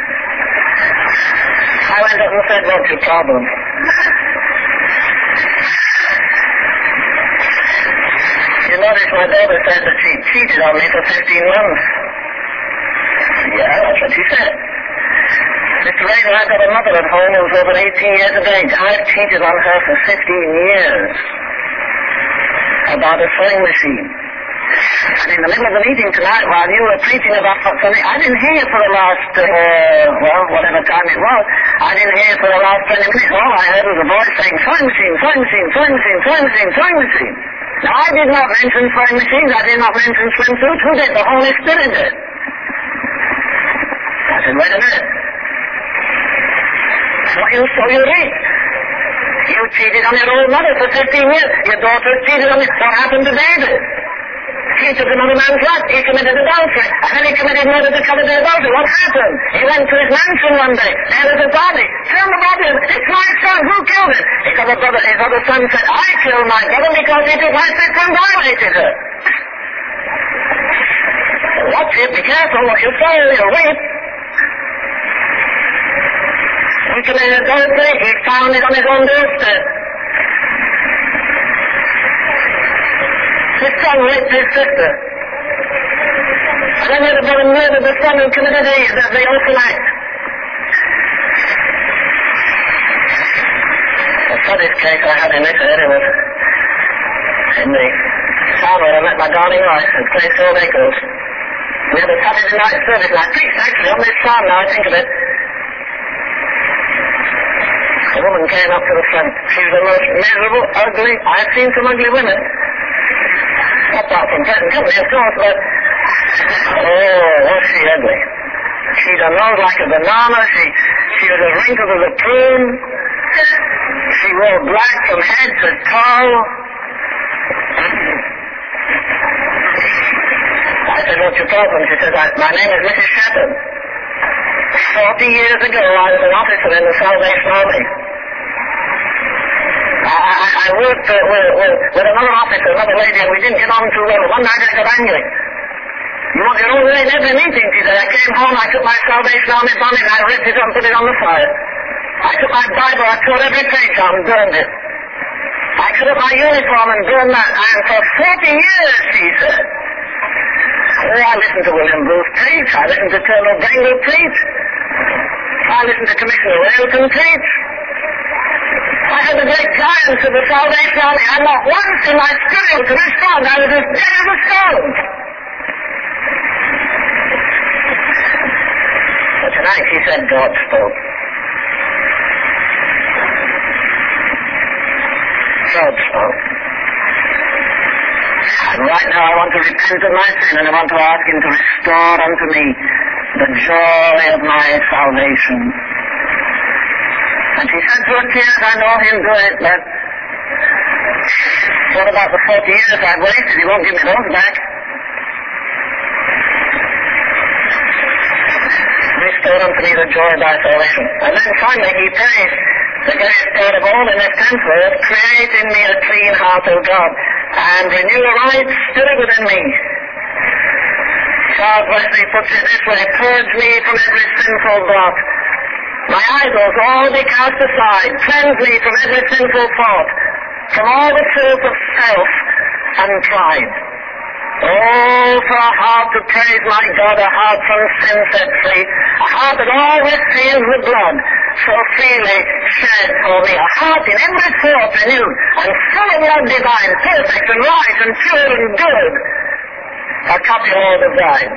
I went up and said, what's your problem? You notice my daughter said that she cheated on me for fifteen months. Yeah, that's what she said. Mister Rader, I've got a mother at home who's over eighteen years of age. I've cheated on her for fifteen years about a sewing machine. And in the middle of the meeting tonight, while you were preaching about something, I didn't hear you for the last, uh, well, whatever time it was. I didn't hear you for the last twenty minutes. All I heard was a voice saying, sewing machine, sewing machine, sewing machine, sewing machine, sewing machine. Now, I did not mention sewing machines. I did not mention swimsuits. Who did? The Holy Spirit did. I said, wait a minute. What you sow, you reap. You cheated on your own mother for fifteen years. Your daughter cheated on you. What happened to David? He took another man's wife. He committed adultery. And then he committed murder to cover the adultery. What happened? He went to his mansion one day. There was a body. Tell the body, it's my son. Who killed him? His other brother, his other son said, I killed my brother because he took my sister and violated her. Watch it. Be careful what you say. You'll reap. He committed adultery. He found it on his own doorstep. His son raped his sister. And then the other brother murdered the son who committed the, the, the awful act. For this case I had in this area was in the town where I met my darling wife at Clayfield Acres. We had a Saturday night service, and I preached actually on this farm now I think of it. A woman came up to the front. She was the most miserable, ugly, I've seen some ugly women. Apart from present company, of course, but oh, was she ugly. She had a nose like a banana, she, she was as wrinkled as a prune, she wore black from head to toe. I said, what's your problem? She said, my name is Missus Shepherd. Forty years ago, I was an officer in the Salvation Army. I, I, I worked uh, with, with, with another officer, another lady, and we didn't get on too well. One night I got angry. You want your own way in every meeting, she said. I came home, I took my Salvation Army bonnet, and I ripped it up and put it on the fire. I took my Bible, I tore every page out and burned it. I cut up my uniform and burned that, and for forty years, she said. Oh, I listened to William Booth preach. I listened to Colonel Bengal preach. I listened to Commissioner Railton preach. I had the great giants of the Salvation Army, and not once in my study to respond. I was as dead as a stone. But tonight night he said God spoke. God spoke. And right now I want to repent of my sin, and I want to ask him to restore unto me the joy of my salvation. And he said to us, yes, I know he'll do it, but what about the forty years I've wasted? He won't give me those back. Restore unto me the joy of thy salvation. And then finally he prays, the greatest God of all in his temple, create in me a clean heart, O God, and renew a right spirit within me. Charles Wesley puts it this way, purge me from every sinful blot. My idols all be cast aside, cleanse me from every sinful thought, from all the filth of self and pride. Oh, for a heart to praise my God, a heart from sin set free, a heart that always feels the blood so freely shed for me, a heart in every thought renewed, and full of love divine, perfect and right and pure and good, a copy all of thine.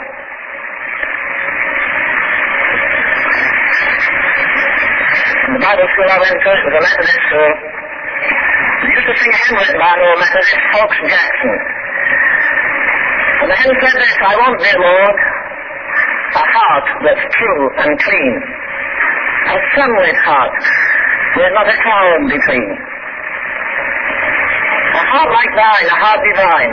In the Bible school I went to, it was a Methodist school. They used to sing a hymn written by an old Methodist, Fox Jackson. And the hymn said this, I want, dear Lord, a heart that's true and clean, a sunlit heart with not a cloud between, a heart like thine, a heart divine,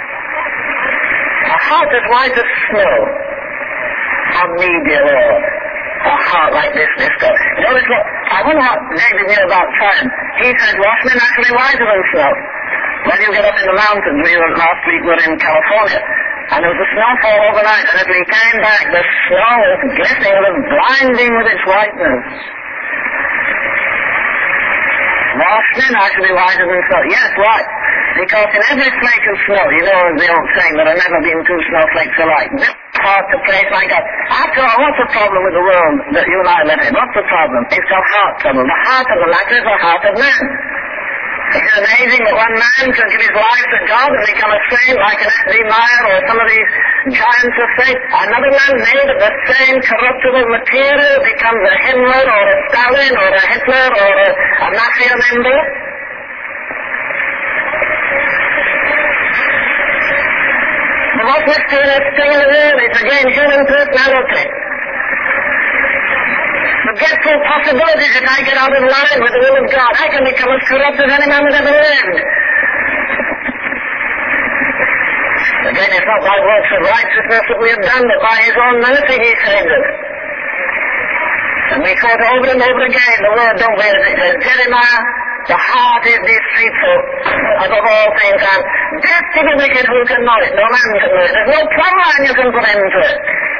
a heart as white as snow, of me, dear Lord, a heart like this, this God. Notice what, I wonder what David knew about time. He said, washmen actually whiter than snow. When you get up in the mountains, we were, last week we were in California, and there was a snowfall overnight, and as we came back, the snow was glistening, it was blinding with its whiteness. Washmen actually whiter than snow. Yes, why? Because in every flake of snow, you know the old saying, there have never been two snowflakes alike. This heart to praise my God. After all, what's the problem with the world that you and I live in? What's the problem? It's a heart trouble. The heart of the matter is the heart of man. It's amazing that one man can give his life to God and become a saint like an F D Meyer or some of these giants of faith. Another man made of the same corruptible material becomes a Himmler or a Stalin or a Hitler or a, a mafia member. The most mysterious thing in the world is again human personality. Forgetful possibilities if I get out of line with the will of God. I can become as corrupt as any man that ever lived. Again, it's not by works of righteousness that we have done, but by his own mercy he saved us. And we quote over and over again the word, don't we, as it says, Jeremiah, the heart is deceitful above all things, and death to the wicked who can know it. No man can know it. There's no plumb line you can put into it.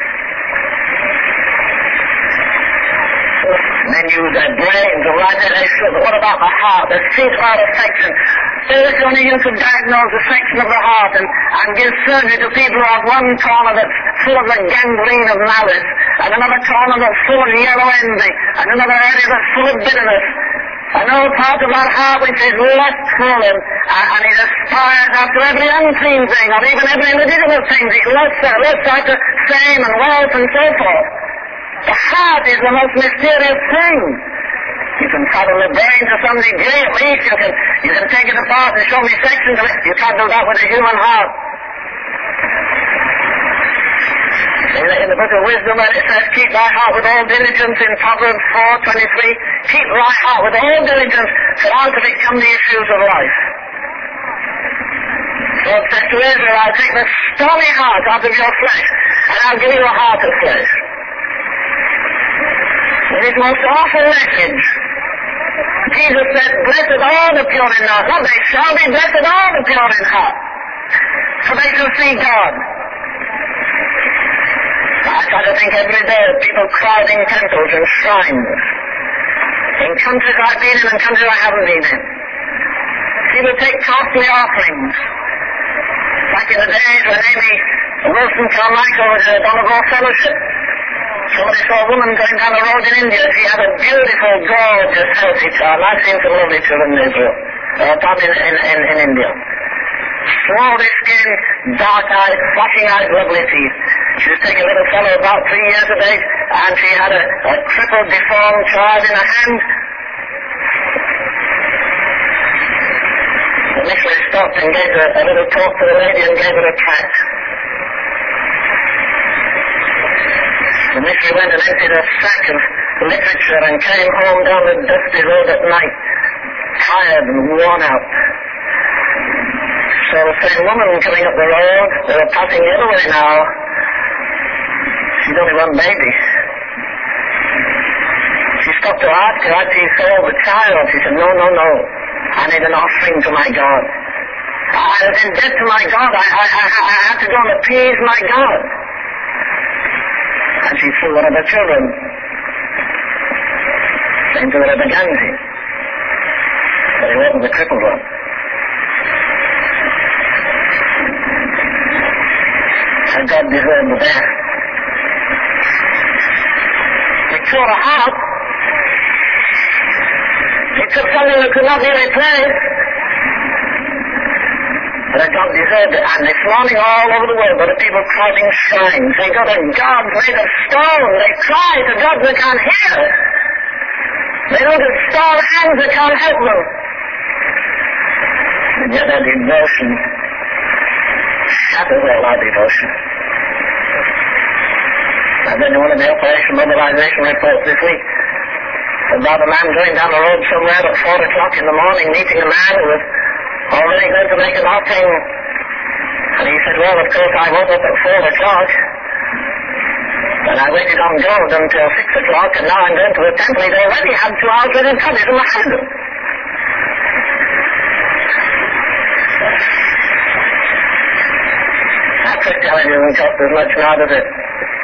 Men use their brains to write their issue, but what about the heart? The seat of our affection. It's only used to diagnose the section of the heart and, and give surgery to people who have one corner that's full of the gangrene of malice, and another corner that's full of yellow envy, and another area that's full of bitterness. Another part of our heart which is lustful and, and it aspires after every unclean thing, or even every legitimate thing. It lusts, lusts after fame and wealth and so forth. The heart is the most mysterious thing. You can fathom the brain to some degree at least. You can, you can take it apart and show me sections of it. You can't do that with the human heart. In the, in the book of Wisdom where it says, keep thy heart with all diligence in Proverbs four twenty-three, keep thy heart with all diligence, for out of it come the issues of life. God says to Israel, I'll take the stony heart out of your flesh, and I'll give you a heart of flesh. In his most awful message, Jesus said, blessed all the pure in heart. Not they shall be, blessed all the pure in heart, for they shall see God. I try to think every day of people crowding temples and shrines in countries I've been in and countries I haven't been in. People take costly offerings. Back in the days when Amy Wilson Carmichael was at Donegal Fellowship, somebody saw a woman going down the road in India. She had a beautiful, gorgeous, healthy child. I've seen some lovely children in Israel, uh, not in, in, in, in India. Swarthy skin, dark eyes, flashing eyes, lovely teeth. She was taking a little fellow about three years of age, and she had a, a crippled, deformed child in her hand. The missionary stopped and gave her a little talk to the lady and gave her a tract. The missionary went and emptied a sack of literature and came home down the dusty road at night, tired and worn out. So the same woman coming up the road, they were passing the other way now. She'd only one baby. She stopped to ask her, had she sold the child? She said, no, no, no. I need an offering to my God. I was in debt to my God. I, I, I, I had to go and appease my God. And she threw one of her children into the river Ganges. But he wasn't the crippled one. And God deserved the best. He tore her heart. He took something that could not be replaced. But God deserved it. And this morning all over the world there are people crowding shrines. They go to gods made of stone. They cry to gods that can't hear. They look at stone hands that can't help them. And yet their devotion shatters all our devotion. I've been to one of the Operation Mobilization reports this week about a man going down the road somewhere at four o'clock in the morning meeting a man who was already going to make an offering. And he said, well, of course, I woke up at four o'clock. And I waited on God until six o'clock, and now I'm going to the temple. He'd already had two hours with his cottage in the hand. That Christianity doesn't cost as much now, does it?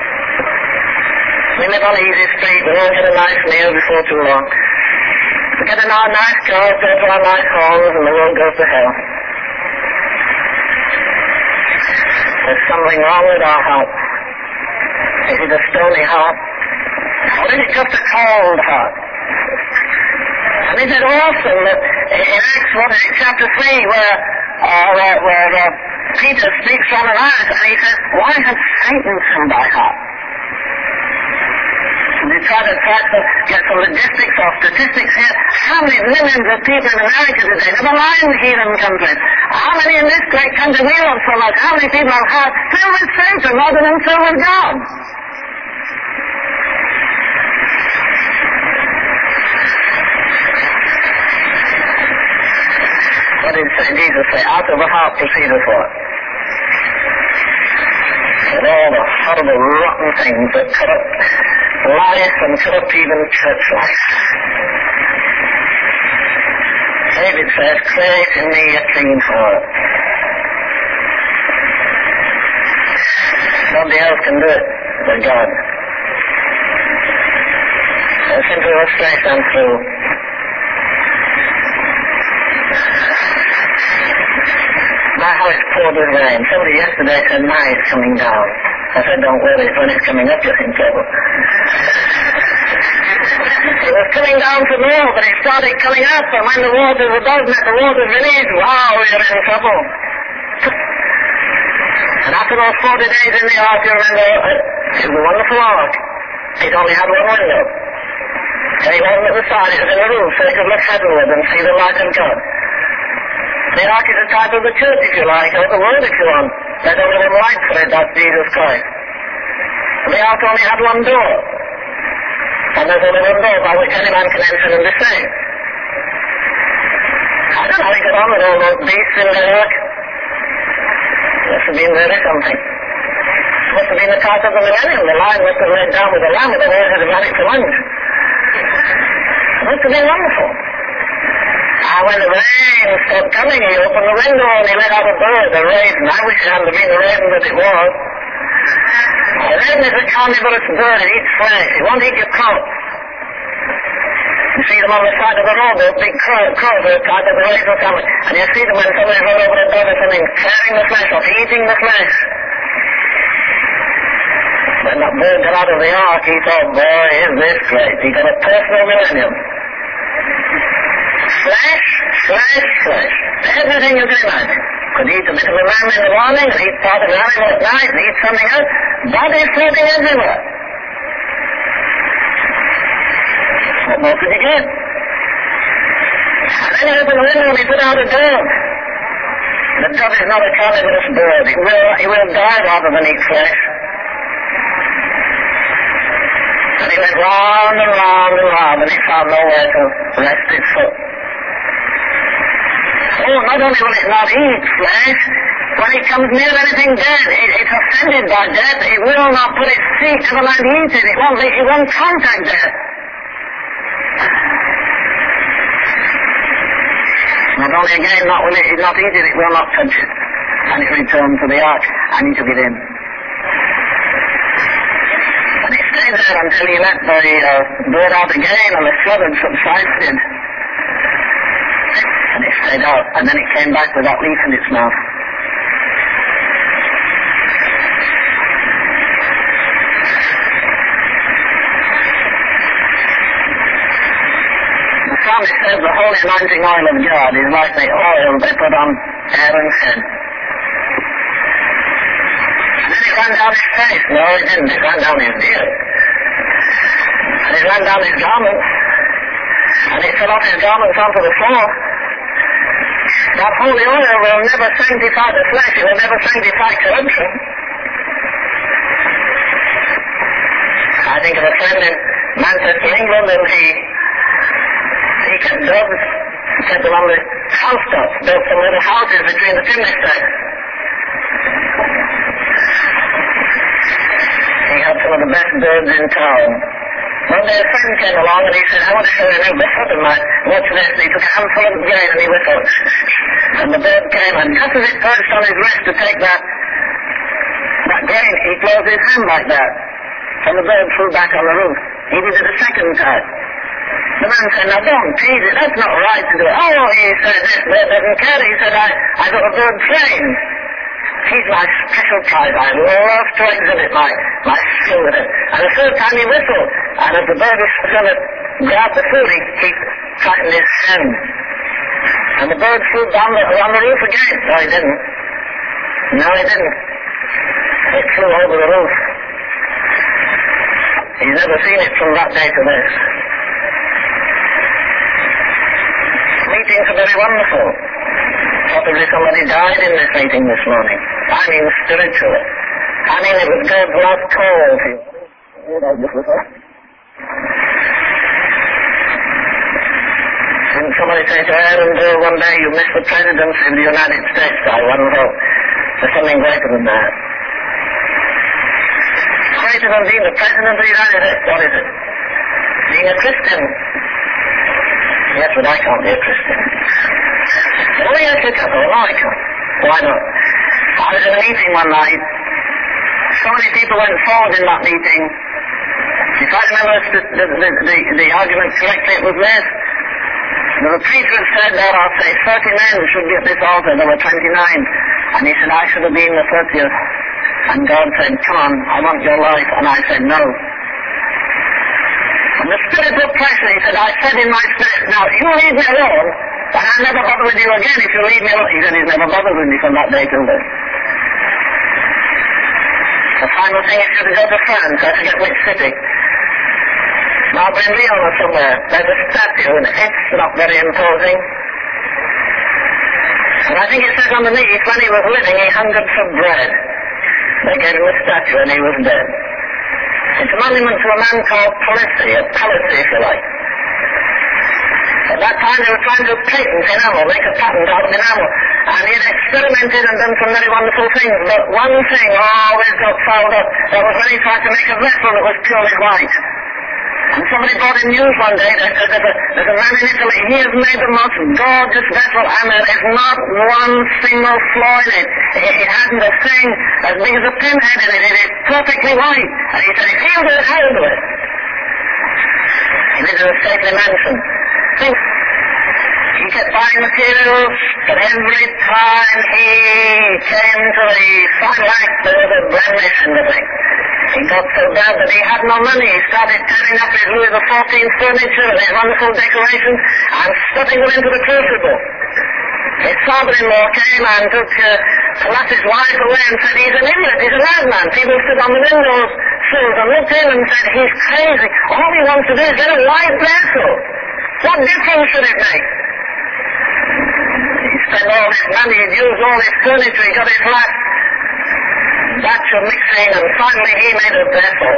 We live on easy street, we won't get a nice meal before too long. We get in our nice cars, go to our nice homes, and the road goes to hell. There's something wrong with our heart. Is it a stony heart? Or is it just a cold heart? And is it awesome that in Acts one, chapter three, where, uh, where, where uh, Peter speaks from Ananias, and he says, why has Satan come by heart? And they try to try to get some logistics or statistics here. How many millions of people in America today, never mind heathen countries, how many in this great country we love so much, how many people have hearts filled with Satan rather than filled with God? What did Jesus say? Out of the heart proceedeth what? And all the horrible, rotten things that corrupt life and corrupt even church life. David says, create in me a clean heart. Nobody else can do it but God. A simple illustration through. My house poured with rain. Somebody yesterday said, my it's coming down. I said, don't worry, when it's coming up, you're in trouble. It was coming down from low, but it started coming up, and when the water was above me, the water released, wow, you're in trouble. And after those forty days in the ark, you remember, it was a wonderful ark. It only had one window. And it wasn't at the side, it was in the roof, so you could look heavenward and see the light of God. The ark is a type of the church, if you like, or the world, if you want. There's only one light for it, that's Jesus Christ. And the ark only had one door. And there's only one door by which any man can enter and be saved. I don't know how he got on with all those beasts in the ark. Must have been really something. Must have been the type of the millennium. The lion must have laid down with the lamb, and the horse had ran it for lunch. It must have been wonderful. And when the rain stopped coming, he opened the window and he let out a bird, a raven. I wish it hadn't been a raven, but it was. A raven is a carnivorous bird. It eats flesh. It won't eat your crops. You see them on the side of the road, those big crows, crows are tied to the raven family. And you see them when somebody run over a bird or something, tearing the flesh off, eating the flesh. When that bird got out of the ark, he thought, boy, is this great. He got a personal millennium. Flesh, flesh, flesh. Everything you can imagine. Could eat a bit of a lamb in the morning, and eat part of an animal at night, and eat something else. Body floating everywhere. what more could you get? And then he opened the window and he put out a dove. The dove is not a carnivorous bird. It will, it will die rather than eat flesh. And he went round and round and round and he found nowhere to rest its foot. Oh, not only will it not eat flesh, when it comes near anything dead, it, it's offended by death. It will not put its feet to the land to eat it. It won't, it won't contact death. Not only again, not will it not eat it, it will not touch it. And it returned to the ark, and he took it in. And he stayed there until he let the uh, bird out again, and the flood had subsided. And it stayed out, and then it came back with that leaf in its mouth. The psalmist says the holy anointing oil of God is like the oil they put on Aaron's head. And then it ran down his face. No, it didn't. It ran down his beard. And it ran down his garments. And it fell off his garments onto the floor. That holy oil will never sanctify the flesh. It will never sanctify corruption. I think of a friend in Manchester, England, and he he kept doves, kept them on the housetops, built some little houses between the chimney stacks. He had some of the best birds in town. One day a friend came along and he said, I want to show you a new whistle of mine. Watch this. And he took a handful of grain and he whistled. And the bird came and just as it perched on his wrist to take that, that grain, he closed his hand like that. And the bird flew back on the roof. He did it a second time. The man said, now don't tease it. That's not right to do it. Oh, he said, this bird doesn't care. He said, I, I got a bird trained. He's my special prize. I love to exhibit my, my skill with it. And the third time he whistled, and as the bird was going to grab the food, he, he tightened his hand. And the bird flew down the, on the roof again. No, he didn't. No, he didn't. It flew over the roof. He's never seen it from that day to this. Meetings are very wonderful. Possibly somebody died in this meeting this morning. I mean spiritually. I mean it was God's last call to you. Didn't somebody say to Aaron, Bill, one day you missed the presidency of the United States? I wonder if there's something greater than that. Greater than being the president of the United States? What is it? Being a Christian. Yes, but I can't be a Christian. Oh, yes, you can. Oh, I can't. Why not? I was in a meeting one night. So many people went forward in that meeting. If I remember the, the, the, the, the argument correctly, it was this. The preacher had said there are, say, thirty men should be at this altar. There were twenty-nine. And he said, I should have been the thirtieth. And God said, come on, I want your life. And I said, no. And the Spirit took pressure. He said, I said in my spirit, now, if you leave me alone, and I'll never bother with you again if you leave me alone. He said he's never bothered with me from that day till this. The final thing is to go to France. I forget which city. Marble Leon or somewhere. There's a statue, and it's not very imposing. And I think it says underneath, when he was living, he hungered for bread. They gave him a statue, and he was dead. It's a monument to a man called Palissy, a Palissy, if you like. At that time they were trying to patent enamel, make a patent out of enamel. And he had experimented and done some very wonderful things, but one thing always got fouled up. That was when he tried to make a vessel that was purely white. And somebody brought in news one day that said there's a, there's a man in Italy, he has made the most gorgeous vessel, and there is not one single flaw in it. It, it hasn't a thing as big as a pinhead in it. It is perfectly white. And he said, if he'll do it, I'll do it. He lives in a stately mansion. He kept buying materials, but every time he came to the final act, there was a blemish in the thing. He got so bad that he had no money. He started tearing up his Louis the fourteenth furniture and his wonderful decorations and stuffing them into the crucible. His father-in-law came and took uh, Palace's wife away and said, he's an idiot, he's a madman. People stood on the windows nostrils and looked in and said, he's crazy. All he wants to do is get a white vessel. What difference should it make? He spent all his money, he'd used all his furniture, he got his last batch of mixing, and finally he made a vessel.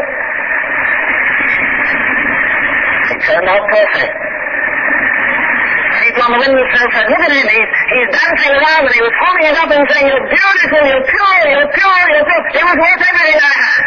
It turned out perfect. People on the windowsill said, look at him, he's, he's dancing around, and he was holding it up and saying, you're beautiful, you're pure, you're pure, you're pure. It was worth everything I had.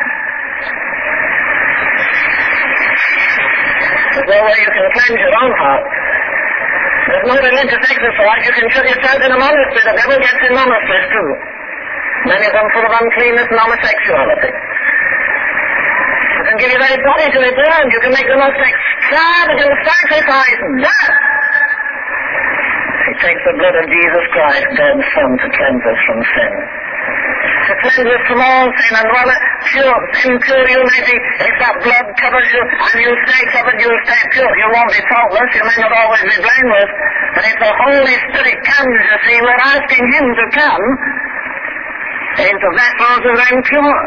There's no way you can cleanse your own heart. There's no religious exercise. You can shut yourself in a monastery. The devil gets in monasteries too. Many of them full of uncleanness and homosexuality. You can give your very body to it burned. You can make the most extravagant sacrifice. That it takes the blood of Jesus Christ, God's Son, to cleanse us from sin. To cleanse us from all sin, and while pure, impure you may be, if that blood covers you and you stay covered, you'll stay pure. You won't be faultless, you may not always be blameless, but if the Holy Spirit comes, you see, we're asking Him to come into vessels that are impure.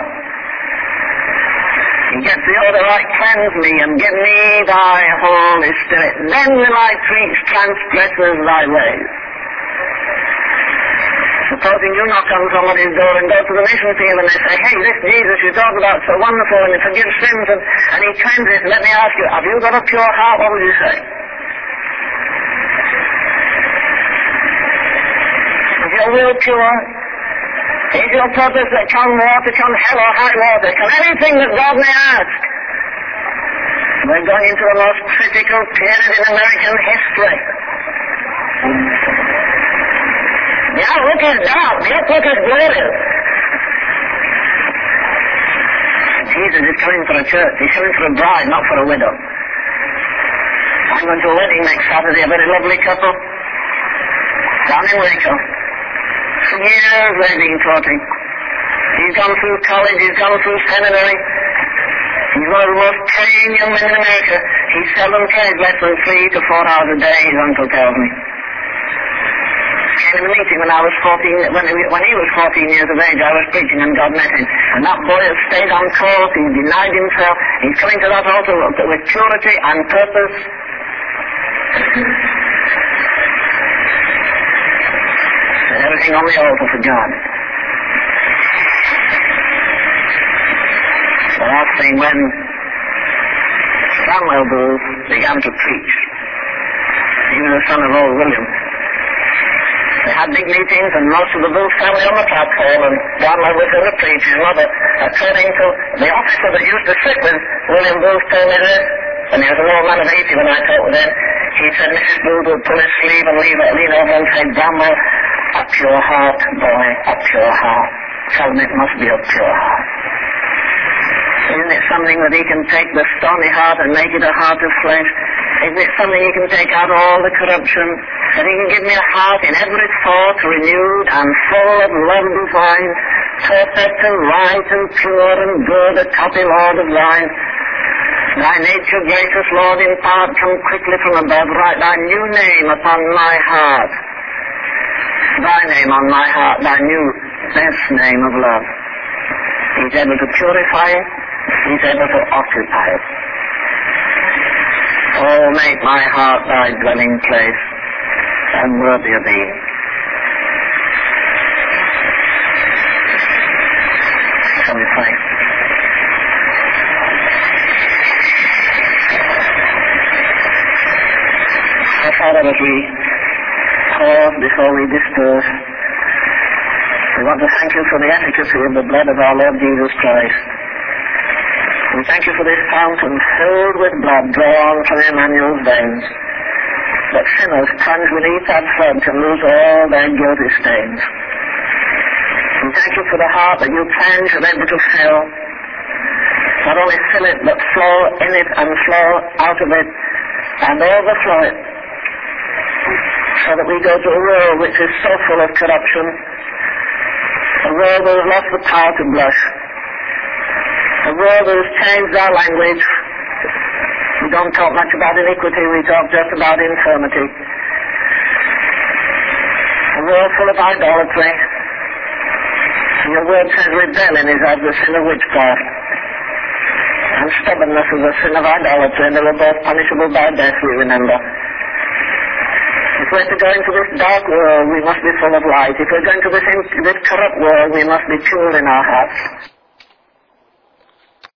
He gets the order right, cleanse me and give me thy Holy Spirit. Then will I preach transgressors thy ways. Supposing you knock on somebody's door and go to the mission field and they say, hey, this Jesus you talk about so wonderful and he forgives sins and, and he cleanses, let me ask you, have you got a pure heart? What would you say? Is your will pure? Is your purpose that come water, come hell or high water? Can anything that God may ask? We're going into the most critical period in American history. The outlook is dark. The outlook is glorious. Jesus is coming for a church. He's coming for a bride, not for a widow. I'm going to a wedding next Saturday, a very lovely couple. Down in Waco. For years they've been courting. He's gone through college, he's gone through seminary. He's one of the most trained young men in America. He seldom plays less than three to four hours a day, his uncle tells me. In a meeting when I was fourteen, when he, when he was fourteen years of age, I was preaching and God met him. And that boy has stayed on course, he's denied himself, he's coming to that altar with purity and purpose. And everything on the altar for God. The last thing, when Samuel Booth began to preach, he was the son of old William. They had big meetings and most of the Booth family on the platform, and Donald was going to preach. His mother, according to the officer that used to sit with William Booth, told me this, and he was an old man of eighty when I talked with him. He said, Missus Booth would pull his sleeve and lean, lean over and say, Bramwell, a pure heart, boy, a pure heart. Tell him it must be a pure heart. Isn't it something that he can take the stony heart and make it a heart of flesh? Isn't it something he can take out all the corruption? And he can give me a heart in every thought renewed and full of love divine, perfect and right and pure and good, a copy, Lord, of thine. Thy nature, gracious Lord, impart, come quickly from above, write thy new name upon my heart. Thy name on my heart, thy new best name of love. He's able to purify it, he's able to occupy it. Oh, make my heart thy dwelling place, and worthy of thee. Shall we pray? Our Father, as we pause before we disperse, we want to thank you for the efficacy of the blood of our Lord Jesus Christ. We thank you for this fountain filled with blood drawn from Emmanuel's veins, that sinners plunged beneath that flood can lose all their guilty stains. We thank you for the heart that you planned and able to fill, not only fill it, but flow in it and flow out of it and overflow it, so that we go to a world which is so full of corruption, a world that has lost the power to blush, a world that has changed our language. We don't talk much about iniquity, we talk just about infirmity. A world full of idolatry. And your word says rebellion is as the sin of witchcraft. and stubbornness is a sin of idolatry, and they were both punishable by death, we remember. If we're to go into this dark world, we must be full of light. If we're going to this, in, this corrupt world, we must be pure in our hearts.